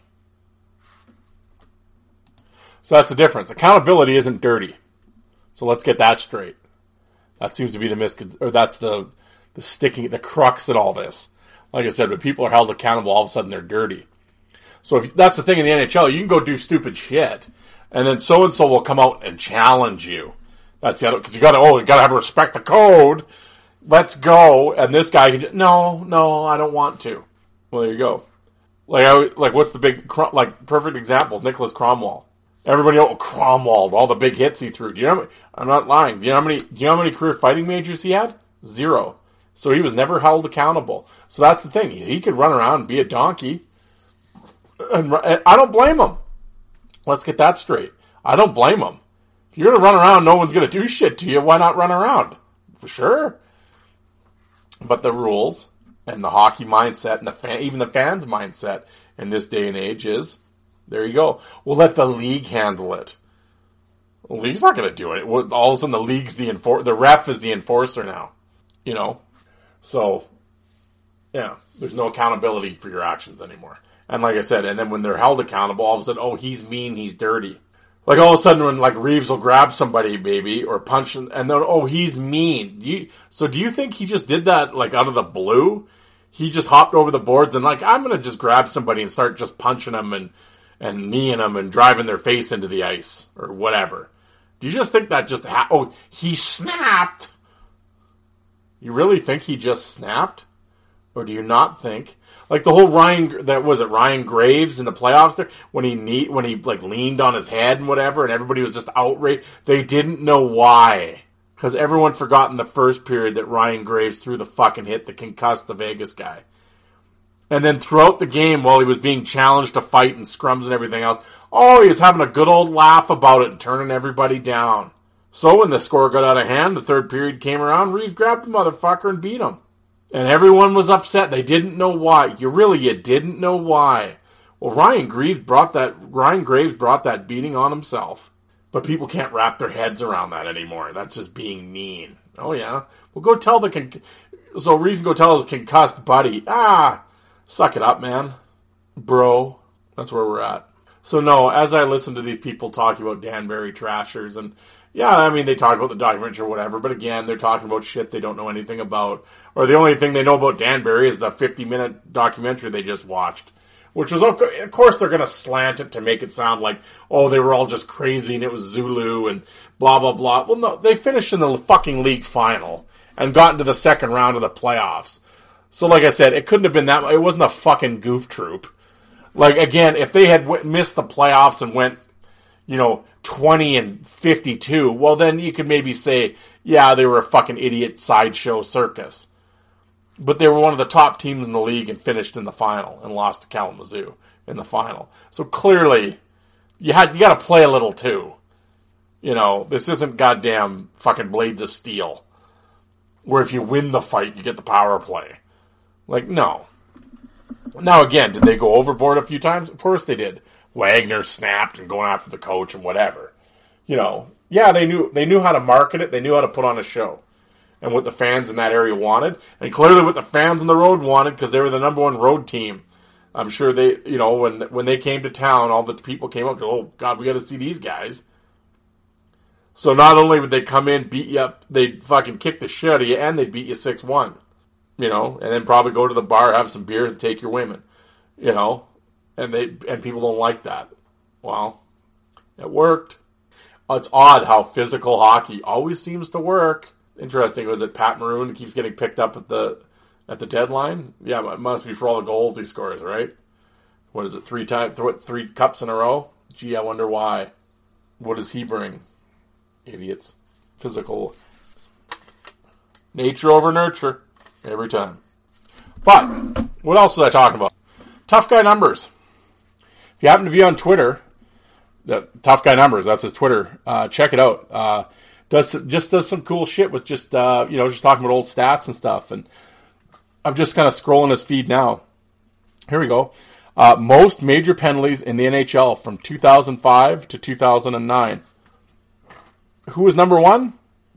So that's the difference. Accountability isn't dirty. So let's get that straight. That seems to be that's the crux in all this. Like I said, when people are held accountable, all of a sudden they're dirty. So that's the thing in the NHL. You can go do stupid shit, and then so-and-so will come out and challenge you. That's the other, because you gotta have to respect the code. Let's go. And this guy can just, no, I don't want to. Well, there you go. Like what's the big, perfect example is Nicholas Cromwell. Everybody Cromwell, all the big hits he threw. I'm not lying. Do you know how many career fighting majors he had? 0. So he was never held accountable. So that's the thing. He could run around and be a donkey. And I don't blame him. Let's get that straight. I don't blame him. If you're going to run around, no one's going to do shit to you. Why not run around? For sure. But the rules and the hockey mindset and even the fans' mindset in this day and age is, there you go. We'll let the league handle it. The league's not going to do it. All of a sudden the league's the ref is the enforcer now. So, yeah, there's no accountability for your actions anymore. And like I said, and then when they're held accountable, all of a sudden, oh, he's mean, he's dirty. Like all of a sudden when like Reeves will grab somebody maybe or punch him, and then, oh, he's mean. So do you think he just did that like out of the blue? He just hopped over the boards and like, I'm going to just grab somebody and start just punching them and kneeing them and driving their face into the ice or whatever. Do you just think that just oh, he snapped? You really think he just snapped? Or do you not think? Like the whole Ryan Graves in the playoffs there, when he like leaned on his head and whatever, and everybody was just outraged. They didn't know why. Because everyone forgot in the first period that Ryan Graves threw the fucking hit that concussed the Vegas guy. And then throughout the game, while he was being challenged to fight and scrums and everything else, he was having a good old laugh about it and turning everybody down. So when the score got out of hand, the third period came around, Reeves grabbed the motherfucker and beat him. And everyone was upset. They didn't know why. You didn't know why. Well, Ryan Graves brought that beating on himself. But people can't wrap their heads around that anymore. That's just being mean. Oh, yeah? Well, go tell so Reeves can go tell his concussed buddy, suck it up, man. Bro. That's where we're at. So, no, as I listen to these people talking about Danbury trashers, and, yeah, I mean, they talk about the documentary or whatever, but again, they're talking about shit they don't know anything about. Or the only thing they know about Danbury is the 50-minute documentary they just watched. Which was, of course, they're going to slant it to make it sound like, they were all just crazy and it was Zulu and blah, blah, blah. Well, no, they finished in the fucking league final and got into the second round of the playoffs. So, like I said, it couldn't have been that. It wasn't a fucking goof troop. Like, again, if they had missed the playoffs and went, 20-52, well, then you could maybe say, yeah, they were a fucking idiot sideshow circus. But they were one of the top teams in the league and finished in the final and lost to Kalamazoo in the final. So clearly, you got to play a little too. This isn't goddamn fucking Blades of Steel, where if you win the fight, you get the power play. Like, no. Now again, did they go overboard a few times? Of course they did. Wagner snapped and going after the coach and whatever. Yeah, they knew how to market it. They knew how to put on a show. And what the fans in that area wanted. And clearly what the fans on the road wanted, because they were the number one road team. I'm sure they, when they came to town, all the people came up, oh, God, we got to see these guys. So not only would they come in, beat you up, they'd fucking kick the shit out of you, and they'd beat you 6-1. And then probably go to the bar, have some beers, and take your women. And people don't like that. Well, it worked. It's odd how physical hockey always seems to work. Interesting. Was it Pat Maroon who keeps getting picked up at the deadline? Yeah, it must be for all the goals he scores, right? What is it? 3 cups in a row? Gee, I wonder why. What does he bring? Idiots. Physical. Nature over nurture. Every time. But, what else was I talking about? Tough Guy Numbers. If you happen to be on Twitter, the Tough Guy Numbers, that's his Twitter, check it out. Does some cool shit with just talking about old stats and stuff. And I'm just kind of scrolling his feed now. Here we go. Most major penalties in the NHL from 2005 to 2009. Who was number one?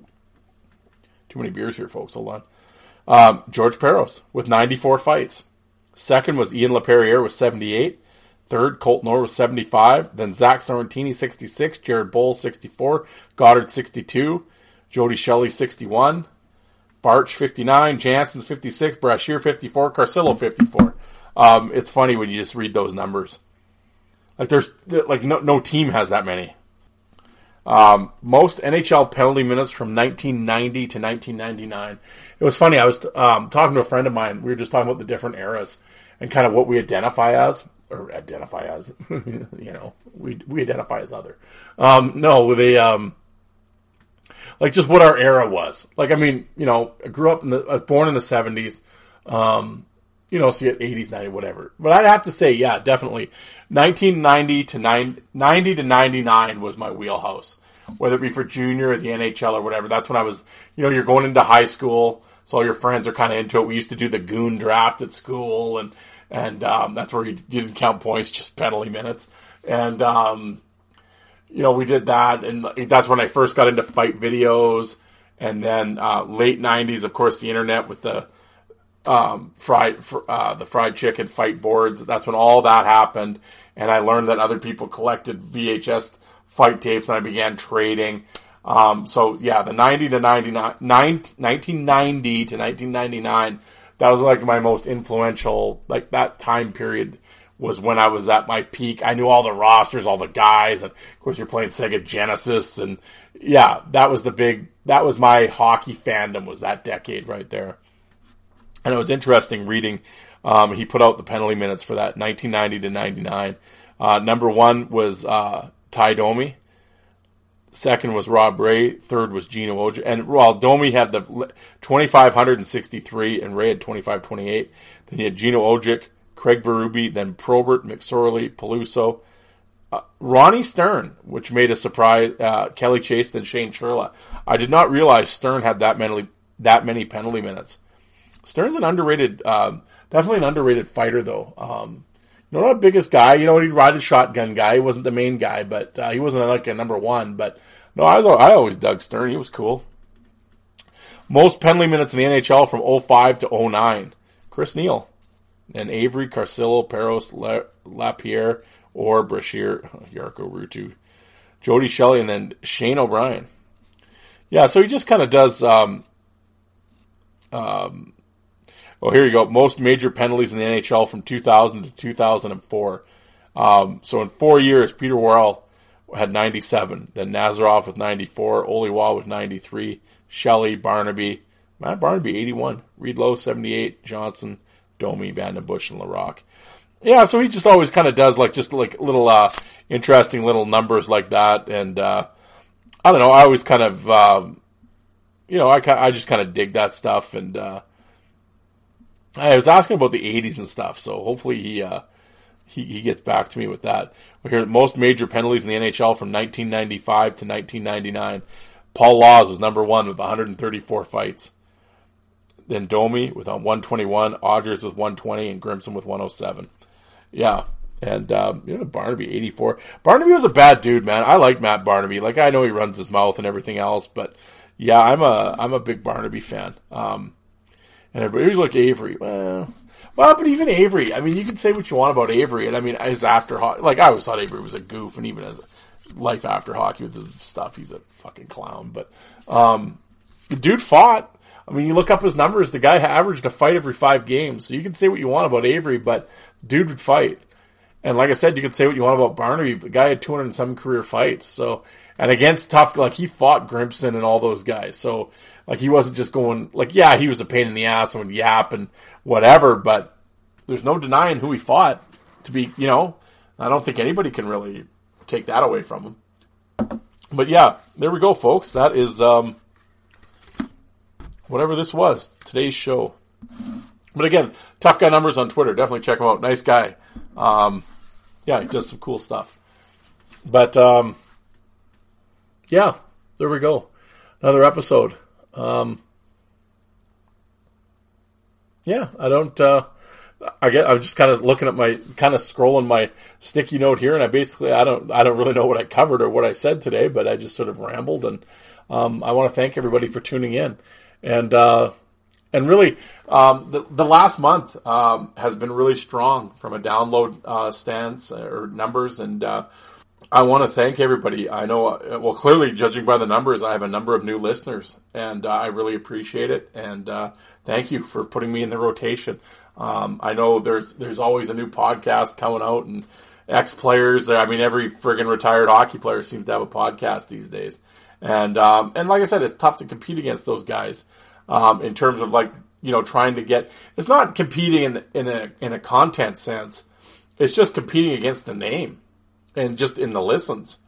Too many beers here, folks. Hold on. George Peros with 94 fights. Second was Ian LaPerriere with 78. Third, Colton Orr with 75. Then Zach Sorrentini, 66. Jared Bowles, 64. Goddard, 62. Jody Shelley, 61. Barch, 59. Jansen's 56. Brashear, 54. Carcillo, 54. It's funny when you just read those numbers. No team has that many. Most NHL penalty minutes from 1990 to 1999. It was funny. I was talking to a friend of mine. We were just talking about the different eras and kind of what we identify as. Or identify as, we identify as other. Just what our era was. I grew up I was born in the 70s, so you had 80s, 90s, whatever. But I'd have to say, yeah, definitely 1990 to 90 to 99 was my wheelhouse. Whether it be for junior or the NHL or whatever. That's when I was, you're going into high school, so all your friends are kind of into it. We used to do the goon draft at school, and that's where you didn't count points, just penalty minutes. And, we did that. And that's when I first got into fight videos. And then, late 90s, of course, the internet with the fried chicken fight boards. That's when all that happened. And I learned that other people collected VHS fight tapes, and I began trading. The 1990 to 1999, that was my most influential, that time period was when I was at my peak. I knew all the rosters, all the guys, and of course you're playing Sega Genesis, and yeah, that was my hockey fandom, was that decade right there. And it was interesting reading, he put out the penalty minutes for that 1990 to 99. Number one was, Ty Domi. Second was Rob Ray. Third was Gino Ojic. And while Domi had the 2,563 and Ray had 2,528, then you had Gino Ojic, Craig Berube, then Probert, McSorley, Peluso, Ronnie Stern, which made a surprise, Kelly Chase, then Shane Churla. I did not realize Stern had that many penalty minutes. Stern's an underrated, definitely an underrated fighter though. Not the biggest guy, he'd ride a shotgun guy. He wasn't the main guy, but he wasn't like a number one. But no, I always dug Stern. He was cool. Most penalty minutes in the NHL from 05 to 09. Chris Neal. Then Avery, Carcillo, Peros, Lapierre, or Brashear, Yarko Rutu, Jody Shelley, and then Shane O'Brien. Yeah, so he just kind of does, here you go. Most major penalties in the NHL from 2000 to 2004. So in 4 years, Peter Worrell had 97. Then Nazarov with 94. Oliwa with 93. Shelley, Barnaby. Matt Barnaby, 81. Reed Lowe, 78. Johnson, Domi, Vandenbush, and Larocque. Yeah, so he just always kind of does little interesting little numbers like that. And I don't know. I always kind of, I just kind of dig that stuff. And I was asking about the 80s and stuff, so hopefully he gets back to me with that. We're here at most major penalties in the NHL from 1995 to 1999. Paul Laws was number one with 134 fights. Then Domi with 121, Odgers with 120, and Grimson with 107. Yeah, and Barnaby 84. Barnaby was a bad dude, man. I like Matt Barnaby. Like, I know he runs his mouth and everything else, but yeah, I'm a big Barnaby fan. And everybody's like Avery. Well, but even Avery, I mean, you can say what you want about Avery, and I mean, his after hockey, like, I always thought Avery was a goof, and even as life after hockey with the stuff, he's a fucking clown. But the dude fought. I mean, you look up his numbers, the guy averaged a fight every 5 games. So you can say what you want about Avery, but dude would fight. And like I said, you could say what you want about Barnaby, but the guy had 200 and some career fights. So, and against tough, like, he fought Grimson and all those guys. So, like, he wasn't just going, like, yeah, he was a pain in the ass and would yap and whatever, but there's no denying who he fought to be, I don't think anybody can really take that away from him. But yeah, there we go, folks. That is, whatever this was, today's show. But again, Tough Guy Numbers on Twitter. Definitely check him out. Nice guy. Yeah, he does some cool stuff. But, yeah, there we go. Another episode. Yeah, I'm just kind of looking at scrolling my sticky note here, and I don't really know what I covered or what I said today, but I just sort of rambled, and I want to thank everybody for tuning in. And really, the last month has been really strong from a download stance or numbers, and I want to thank everybody. I know, well, clearly, judging by the numbers, I have a number of new listeners, and I really appreciate it. And thank you for putting me in the rotation. I know there's always a new podcast coming out, and ex-players. I mean, every friggin' retired hockey player seems to have a podcast these days. And like I said, it's tough to compete against those guys, in terms of, like, trying to get, it's not competing in a content sense. It's just competing against the name and just in the listens.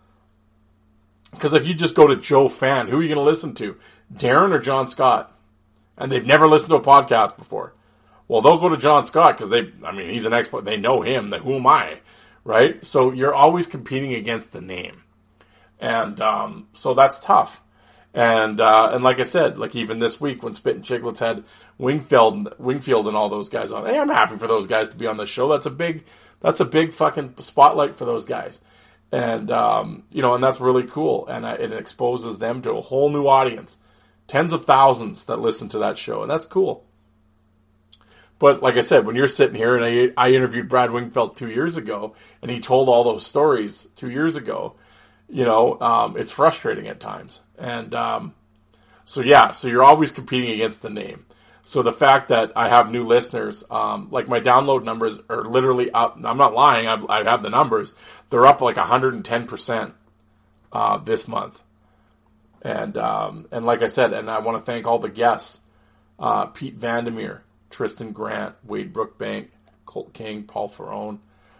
Because if you just go to Joe Fan, who are you going to listen to? Darren or John Scott? And they've never listened to a podcast before. Well, they'll go to John Scott because he's an expert. They know him. Who am I? Right? So you're always competing against the name. And so that's tough. And like I said, like even this week when Spit and Chicklets had Wingfield and all those guys on, hey, I'm happy for those guys to be on the show. That's a big fucking spotlight for those guys. And, and that's really cool. And it exposes them to a whole new audience. Tens of thousands that listen to that show. And that's cool. But like I said, when you're sitting here, and I interviewed Brad Wingfield 2 years ago, and he told all those stories 2 years ago, it's frustrating at times. And so you're always competing against the name. So the fact that I have new listeners, like my download numbers are literally up. I'm not lying. I have the numbers. They're up like 110% this month. And like I said, and I want to thank all the guests, Pete Vandermeer, Tristan Grant, Wade Brookbank, Colt King, Paul Ferrone.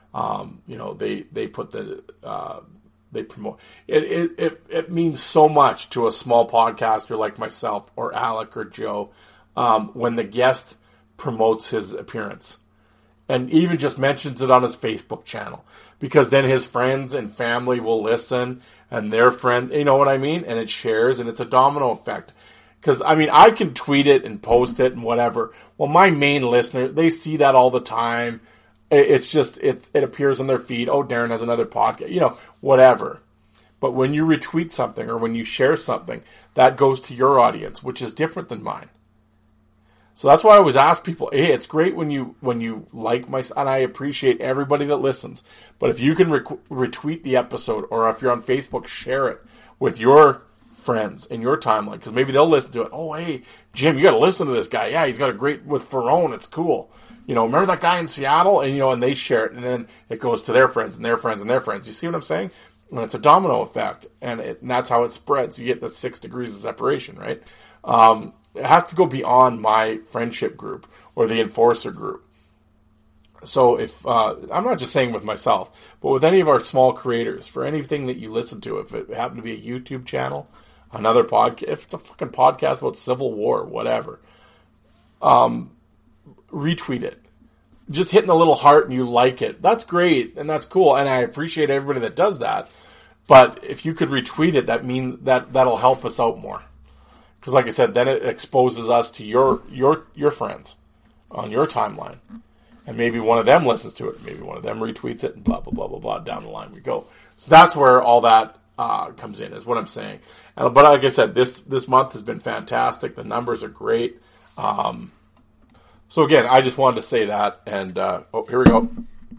They put they promote it. It means so much to a small podcaster like myself or Alec or Joe when the guest promotes his appearance. and even just mentions it on his Facebook channel, because then his friends and family will listen, and their friend, you know what I mean? And it shares, and it's a domino effect. Because, I mean, I can tweet it and post it and whatever. Well, my main listener, they see that all the time. It's just, it appears on their feed. Oh, Darren has another podcast, you know, whatever. But when you retweet something or when you share something, that goes to your audience, which is different than mine. So that's why I always ask people, hey, it's great when you like my, and I appreciate everybody that listens. But if you can retweet the episode, or if you're on Facebook, share it with your friends in your timeline, because maybe they'll listen to it. Oh, hey, Jim, you got to listen to this guy. Yeah, he's got a great with Ferrone. It's cool. You know, remember that guy in Seattle? And, you know, and they share it, and then it goes to their friends and their friends and their friends. You see what I'm saying? And it's a domino effect, and that's how it spreads. You get the 6 degrees of separation, right? It has to go beyond my friendship group or the enforcer group. So if, I'm not just saying with myself, but with any of our small creators, for anything that you listen to, if it happened to be a YouTube channel, another podcast, if it's a fucking podcast about Civil War, whatever, retweet it. Just hitting the little heart and you like it. That's great and that's cool. And I appreciate everybody that does that. But if you could retweet it, that'll help us out more. Because like I said, then it exposes us to your friends on your timeline. And maybe one of them listens to it. Maybe one of them retweets it and blah, blah, blah, blah, blah. Down the line we go. So that's where all that comes in, is what I'm saying. But like I said, this month has been fantastic. The numbers are great. So again, I just wanted to say that. And, here we go.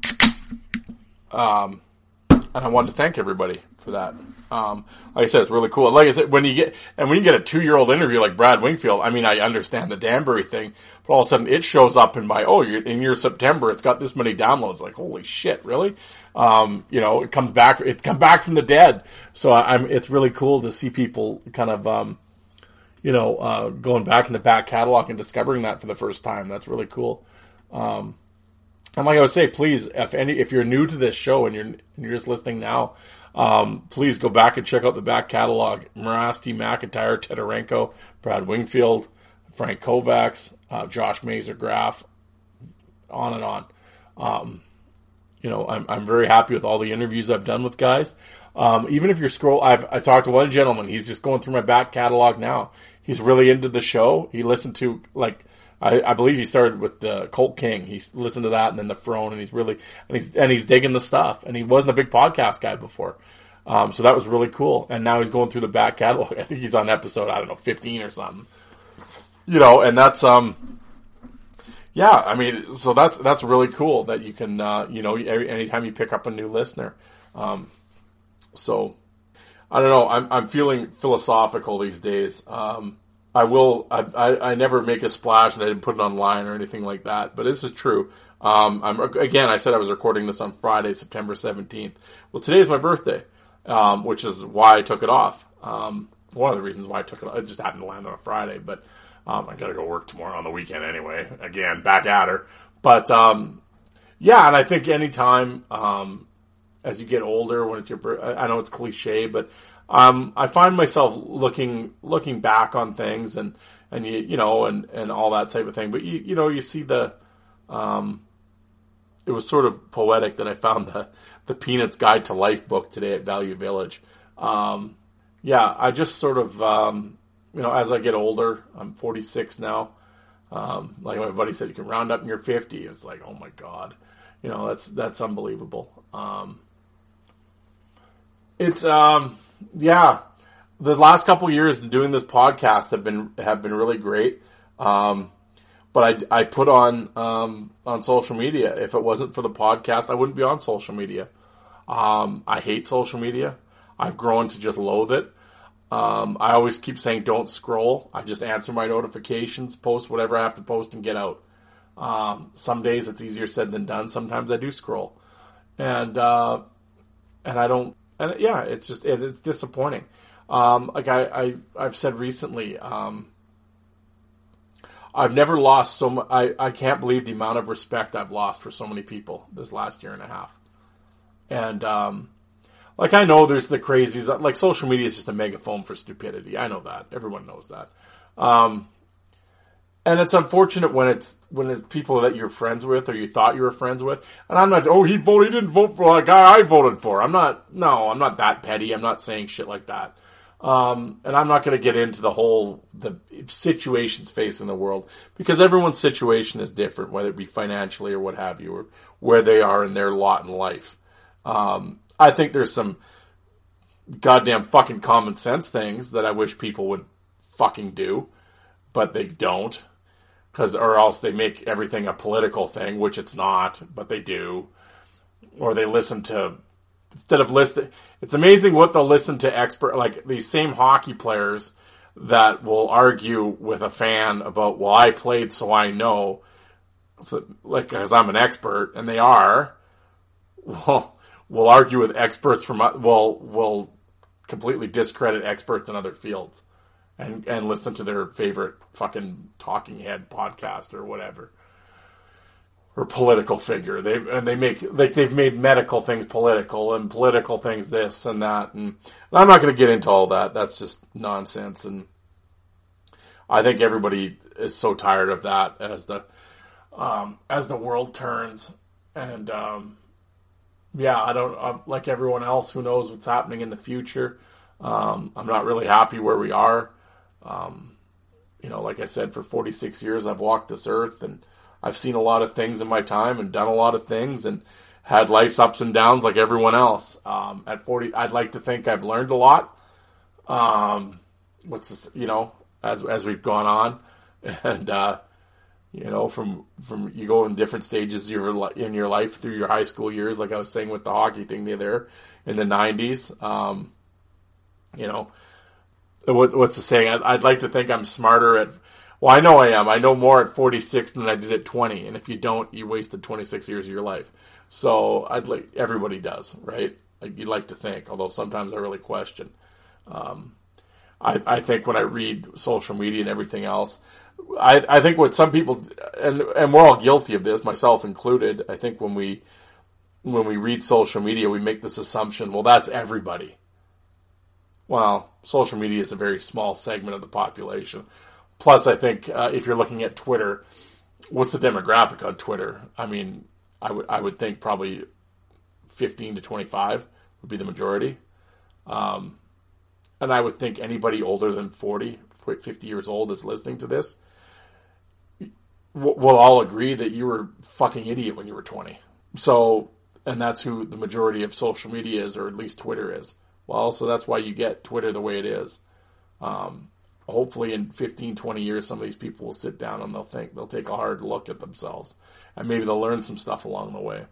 And I wanted to thank everybody for that. Like I said, it's really cool. Like I said, when you get a 2-year-old interview like Brad Wingfield, I mean, I understand the Danbury thing, but all of a sudden it shows up in in your September, it's got this many downloads. Like, holy shit, really? You know, it's come back from the dead. So it's really cool to see people kind of, going back in the back catalog and discovering that for the first time. That's really cool. And like I would say, please, if you're new to this show and you're just listening now, please go back and check out the back catalog. Morasti, McIntyre, Tedarenko, Brad Wingfield, Frank Kovacs, Josh Mazer-Graf, on and on. I'm very happy with all the interviews I've done with guys. Even if you I talked to one gentleman, he's just going through my back catalog now. He's really into the show. He listened to, I believe he started with the Colt King. He listened to that and then the Throne, and he's digging the stuff. And he wasn't a big podcast guy before. So that was really cool. And now he's going through the back catalog. I think he's on episode, 15 or something. And that's, so that's really cool that you can, anytime you pick up a new listener. So I don't know. I'm feeling philosophical these days. I never make a splash and I didn't put it online or anything like that, but this is true. I said I was recording this on Friday, September 17th. Well, today's my birthday, which is why I took it off. One of the reasons why I took it off, it just happened to land on a Friday, but, I gotta go work tomorrow on the weekend anyway. Again, back at her. But, and I think anytime, as you get older, when it's your birthday, I know it's cliche, but, I find myself looking back on things and all that type of thing. But you see it was sort of poetic that I found the Peanuts Guide to Life book today at Value Village. I just sort of, as I get older, I'm 46 now. Like my buddy said, you can round up and you're 50. It's like, oh my God, that's unbelievable. The last couple of years doing this podcast have been really great. But I put on social media. If it wasn't for the podcast, I wouldn't be on social media. I hate social media. I've grown to just loathe it. I always keep saying don't scroll. I just answer my notifications, post whatever I have to post and get out. Some days it's easier said than done. Sometimes I do scroll. And I don't. And it's disappointing. I've said recently, I've never lost so much. I can't believe the amount of respect I've lost for so many people this last year and a half. And, I know there's the crazies, social media is just a megaphone for stupidity. I know that. Everyone knows that. And it's unfortunate when it's people that you're friends with or you thought you were friends with. And I'm not, he didn't vote for a guy I voted for. I'm not that petty. I'm not saying shit like that. And I'm not going to get into the situations facing the world, because everyone's situation is different, whether it be financially or what have you, or where they are in their lot in life. I think there's some goddamn fucking common sense things that I wish people would fucking do, but they don't, or else they make everything a political thing, which it's not, but they do. Or they listen to, instead of listening, it's amazing what they'll listen to like these same hockey players that will argue with a fan about, well, I played so I know, so, like, because I'm an expert, and they are, well, we'll argue with experts we'll completely discredit experts in other fields and listen to their favorite fucking talking head podcast or whatever. Or political figure. They've made medical things political and political things this and that, and I'm not going to get into all that. That's just nonsense, and I think everybody is so tired of that as the world turns. And I don't, like everyone else who knows what's happening in the future. I'm not really happy where we are. Like I said, for 46 years I've walked this earth, and I've seen a lot of things in my time and done a lot of things and had life's ups and downs like everyone else. At 40, I'd like to think I've learned a lot. As we've gone on, and from you go in different stages in your life through your high school years, like I was saying with the hockey thing there in the 90s. What's the saying? I'd like to think I'm smarter well, I know I am. I know more at 46 than I did at 20. And if you don't, you wasted 26 years of your life. So everybody does, right? Like, you'd like to think, although sometimes I really question. I think when I read social media and everything else, I think what some people, and we're all guilty of this, myself included, I think when we read social media, we make this assumption, well, that's everybody. Well, social media is a very small segment of the population. Plus, I think if you're looking at Twitter, what's the demographic on Twitter? I mean, I would think probably 15 to 25 would be the majority. And I would think anybody older than 40, 50 years old that's listening to this will all agree that you were a fucking idiot when you were 20. So, and that's who the majority of social media is, or at least Twitter is. Well, so that's why you get Twitter the way it is. Hopefully in 15, 20 years, some of these people will sit down and they'll take a hard look at themselves, and maybe they'll learn some stuff along the way.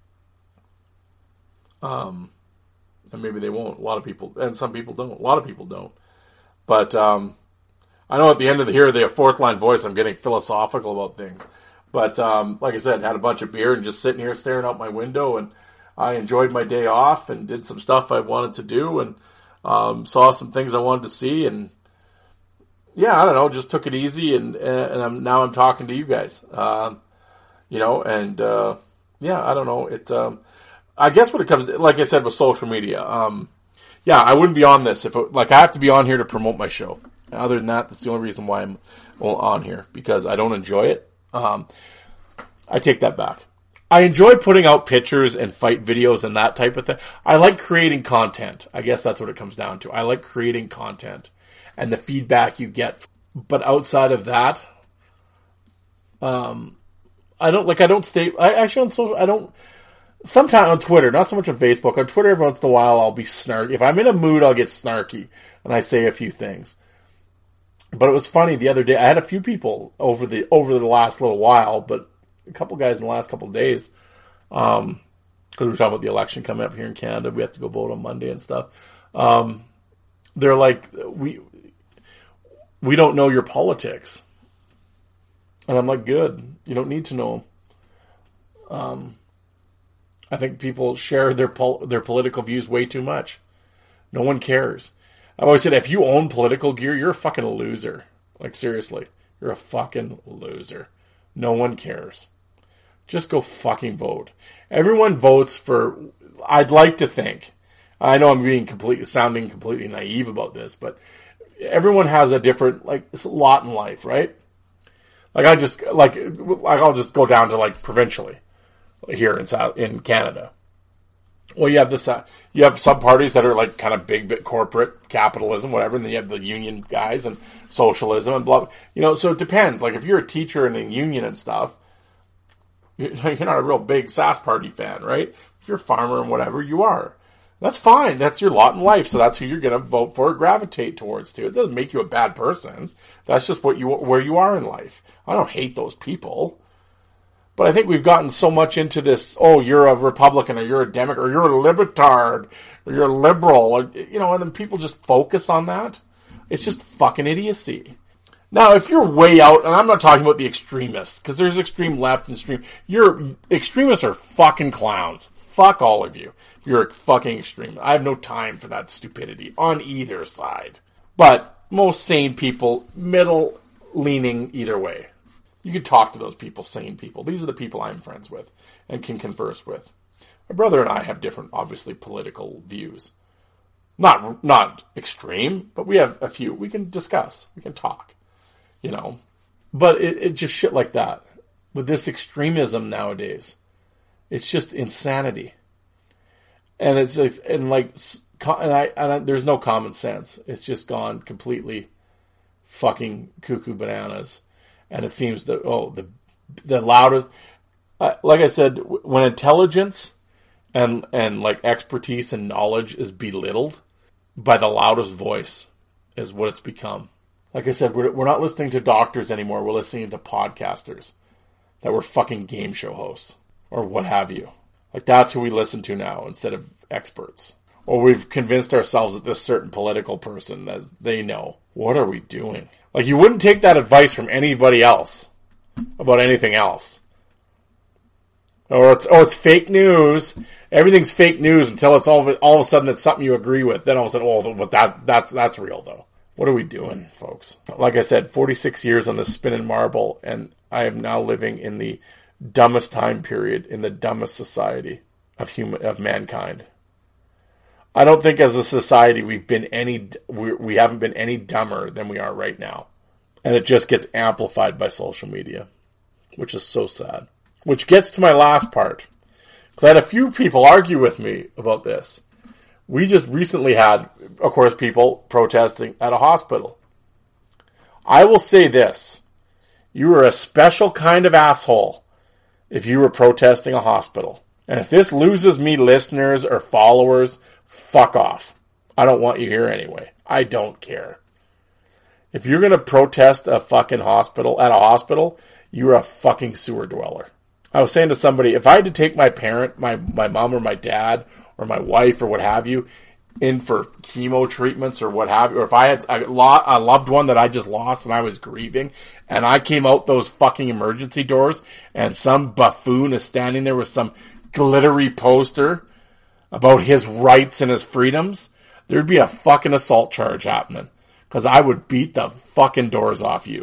And maybe they won't. A lot of people, and some people don't. A lot of people don't. But I know at the end of the fourth line voice, I'm getting philosophical about things. But like I said, had a bunch of beer and just sitting here staring out my window, and I enjoyed my day off and did some stuff I wanted to do, and saw some things I wanted to see, and I don't know, just took it easy, and I'm talking to you guys, I don't know, I guess when it comes, like I said, with social media, I wouldn't be on this I have to be on here to promote my show. Other than that, that's the only reason why I'm on here, because I don't enjoy it. I take that back. I enjoy putting out pictures and fight videos and that type of thing. I like creating content. I guess that's what it comes down to. I like creating content and the feedback you get. But outside of that, sometimes on Twitter, not so much on Facebook. On Twitter, every once in a while, I'll be snarky. If I'm in a mood, I'll get snarky and I say a few things. But it was funny the other day. I had a few people over the last little while, but a couple guys in the last couple of days, because we were talking about the election coming up here in Canada. We have to go vote on Monday and stuff. They're like, we don't know your politics. And I'm like, good. You don't need to know them. I think people share their political views way too much. No one cares. I've always said, if you own political gear, you're a fucking loser. Like, seriously. You're a fucking loser. No one cares. Just go fucking vote. Everyone votes for, I'd like to think, I know I'm sounding completely naive about this, but everyone has a different, it's a lot in life, right? Like I'll just go down to like provincially here in Canada. Well, you have some parties that are like kind of big corporate capitalism, whatever, and then you have the union guys and socialism and blah. So it depends. Like if you're a teacher in a union and stuff, you're not a real big Sass Party fan, right? If you're a farmer and whatever, you are. That's fine. That's your lot in life. So that's who you're going to vote for or gravitate towards too. It doesn't make you a bad person. That's just where you are in life. I don't hate those people. But I think we've gotten so much into this, oh, you're a Republican or you're a Democrat or you're a libertard or you're a liberal, and then people just focus on that. It's just fucking idiocy. Now, if you're way out, and I'm not talking about the extremists, because there's extreme left and extremists are fucking clowns. Fuck all of you. You're a fucking extremist. I have no time for that stupidity on either side. But most sane people, middle leaning either way. You can talk to those people, sane people. These are the people I'm friends with and can converse with. My brother and I have different, obviously, political views. Not extreme, but we have a few. We can discuss. We can talk. But it just shit like that. With this extremism nowadays, it's just insanity. And it's there's no common sense. It's just gone completely fucking cuckoo bananas. And it seems that, the loudest, like I said, when intelligence and like expertise and knowledge is belittled by the loudest voice is what it's become. Like I said, we're not listening to doctors anymore. We're listening to podcasters that were fucking game show hosts or what have you. Like that's who we listen to now instead of experts. Or we've convinced ourselves that this certain political person, that they know. What are we doing? Like you wouldn't take that advice from anybody else about anything else. Or it's fake news. Everything's fake news until it's all of a sudden it's something you agree with. Then all of a sudden, but that's real though. What are we doing, folks? Like I said, 46 years on this spinning marble, and I am now living in the dumbest time period in the dumbest society of mankind. I don't think as a society we haven't been any dumber than we are right now. And it just gets amplified by social media, which is so sad. Which gets to my last part. Because I had a few people argue with me about this. We just recently had, of course, people protesting at a hospital. I will say this. You are a special kind of asshole if you were protesting a hospital. And if this loses me listeners or followers, fuck off. I don't want you here anyway. I don't care. If you're going to protest a fucking hospital, you're a fucking sewer dweller. I was saying to somebody, if I had to take my parent, my mom or my dad or my wife or what have you in for chemo treatments or what have you, or if I had a loved one that I just lost and I was grieving and I came out those fucking emergency doors and some buffoon is standing there with some glittery poster about his rights and his freedoms, there'd be a fucking assault charge happening. Because I would beat the fucking doors off you.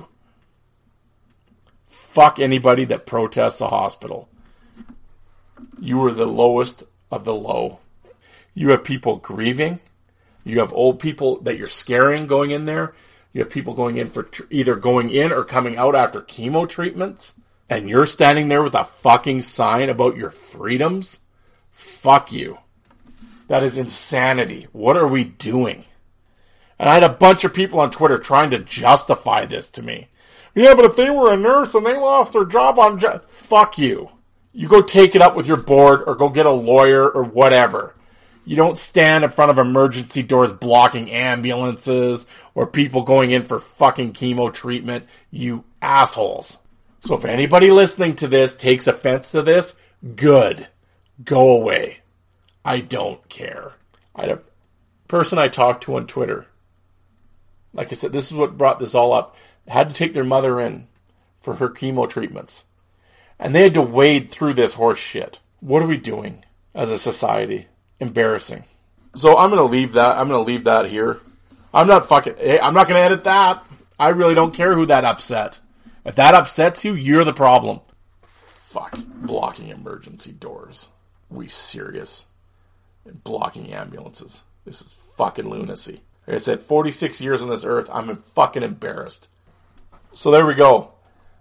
Fuck anybody that protests a hospital. You are the lowest of the low. You have people grieving. You have old people that you're scaring going in there. You have people going in for either going in or coming out after chemo treatments. And you're standing there with a fucking sign about your freedoms. Fuck you. That is insanity. What are we doing? And I had a bunch of people on Twitter trying to justify this to me. Yeah, but if they were a nurse and they lost their job on fuck you. You go take it up with your board or go get a lawyer or whatever. You don't stand in front of emergency doors blocking ambulances or people going in for fucking chemo treatment. You assholes. So if anybody listening to this takes offense to this, good. Go away. I don't care. I had a person I talked to on Twitter. Like I said, this is what brought this all up. Had to take their mother in for her chemo treatments. And they had to wade through this horse shit. What are we doing as a society? Embarrassing. So I'm going to leave that. I'm going to leave that here. I'm not going to edit that. I really don't care who that upset. If that upsets you, you're the problem. Fuck. Blocking emergency doors. We serious? Blocking ambulances. This is fucking lunacy. Like I said, 46 years on this earth, I'm fucking embarrassed. So there we go.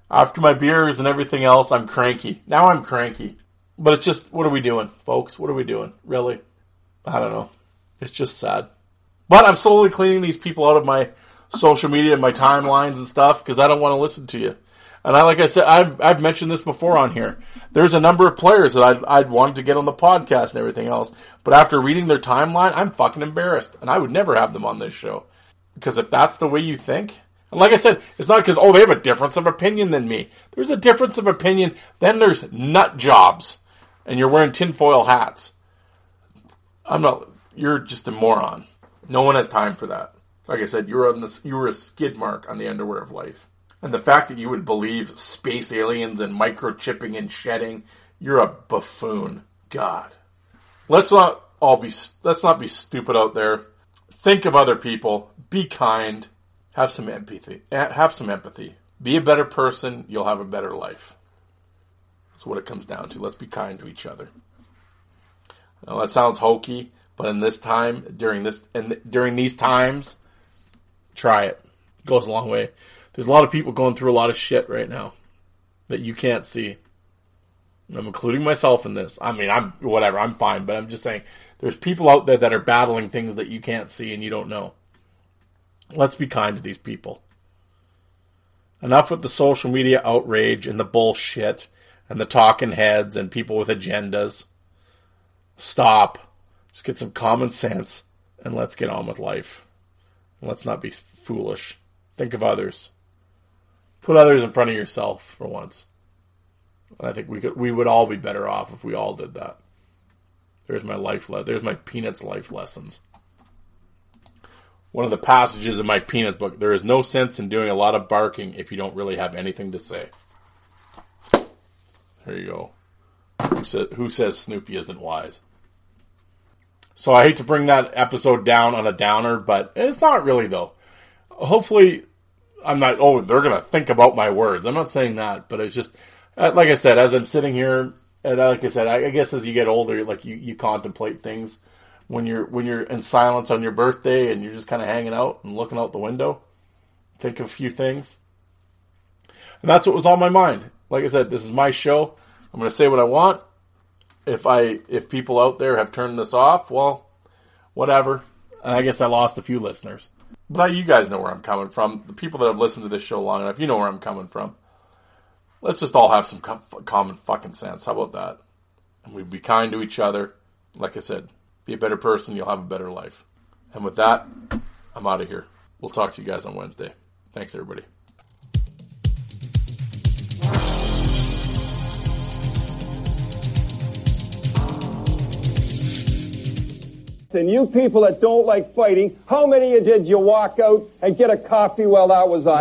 After my beers and everything else, I'm cranky. Now I'm cranky. But it's just, what are we doing, folks? What are we doing? Really? I don't know. It's just sad. But I'm slowly cleaning these people out of my social media and my timelines and stuff because I don't want to listen to you. And like I said, I've mentioned this before on here. There's a number of players that I'd wanted to get on the podcast and everything else. But after reading their timeline, I'm fucking embarrassed. And I would never have them on this show. Because if that's the way you think... And like I said, it's not because, they have a difference of opinion than me. There's a difference of opinion. Then there's nut jobs. And you're wearing tinfoil hats. You're just a moron. No one has time for that. Like I said, you were a skid mark on the underwear of life. And the fact that you would believe space aliens and microchipping and shedding, you're a buffoon. God. Let's not be stupid out there. Think of other people. Be kind. Have some empathy. Be a better person. You'll have a better life. That's what it comes down to. Let's be kind to each other. Now that sounds hokey, but in this time, during these times, try it. It goes a long way. There's a lot of people going through a lot of shit right now that you can't see. I'm including myself in this. I mean, I'm fine, but I'm just saying there's people out there that are battling things that you can't see and you don't know. Let's be kind to these people. Enough with the social media outrage and the bullshit and the talking heads and people with agendas. Stop. Just get some common sense and let's get on with life. And let's not be foolish. Think of others. Put others in front of yourself for once. And I think we would all be better off if we all did that. There's my Peanuts life lessons. One of the passages in my Peanuts book, there is no sense in doing a lot of barking if you don't really have anything to say. There you go. Who says Snoopy isn't wise? So I hate to bring that episode down on a downer, but it's not really though. Hopefully, I'm not, they're going to think about my words. I'm not saying that, but it's just, like I said, as I'm sitting here, and like I said, I guess as you get older, like you contemplate things when you're in silence on your birthday and you're just kind of hanging out and looking out the window. Think of a few things. And that's what was on my mind. Like I said, this is my show. I'm going to say what I want. If people out there have turned this off, well, whatever. And I guess I lost a few listeners. But you guys know where I'm coming from. The people that have listened to this show long enough, you know where I'm coming from. Let's just all have some common fucking sense. How about that? And we be kind to each other. Like I said, be a better person, you'll have a better life. And with that, I'm out of here. We'll talk to you guys on Wednesday. Thanks, everybody. And you people that don't like fighting, how many of you did you walk out and get a coffee while that was on?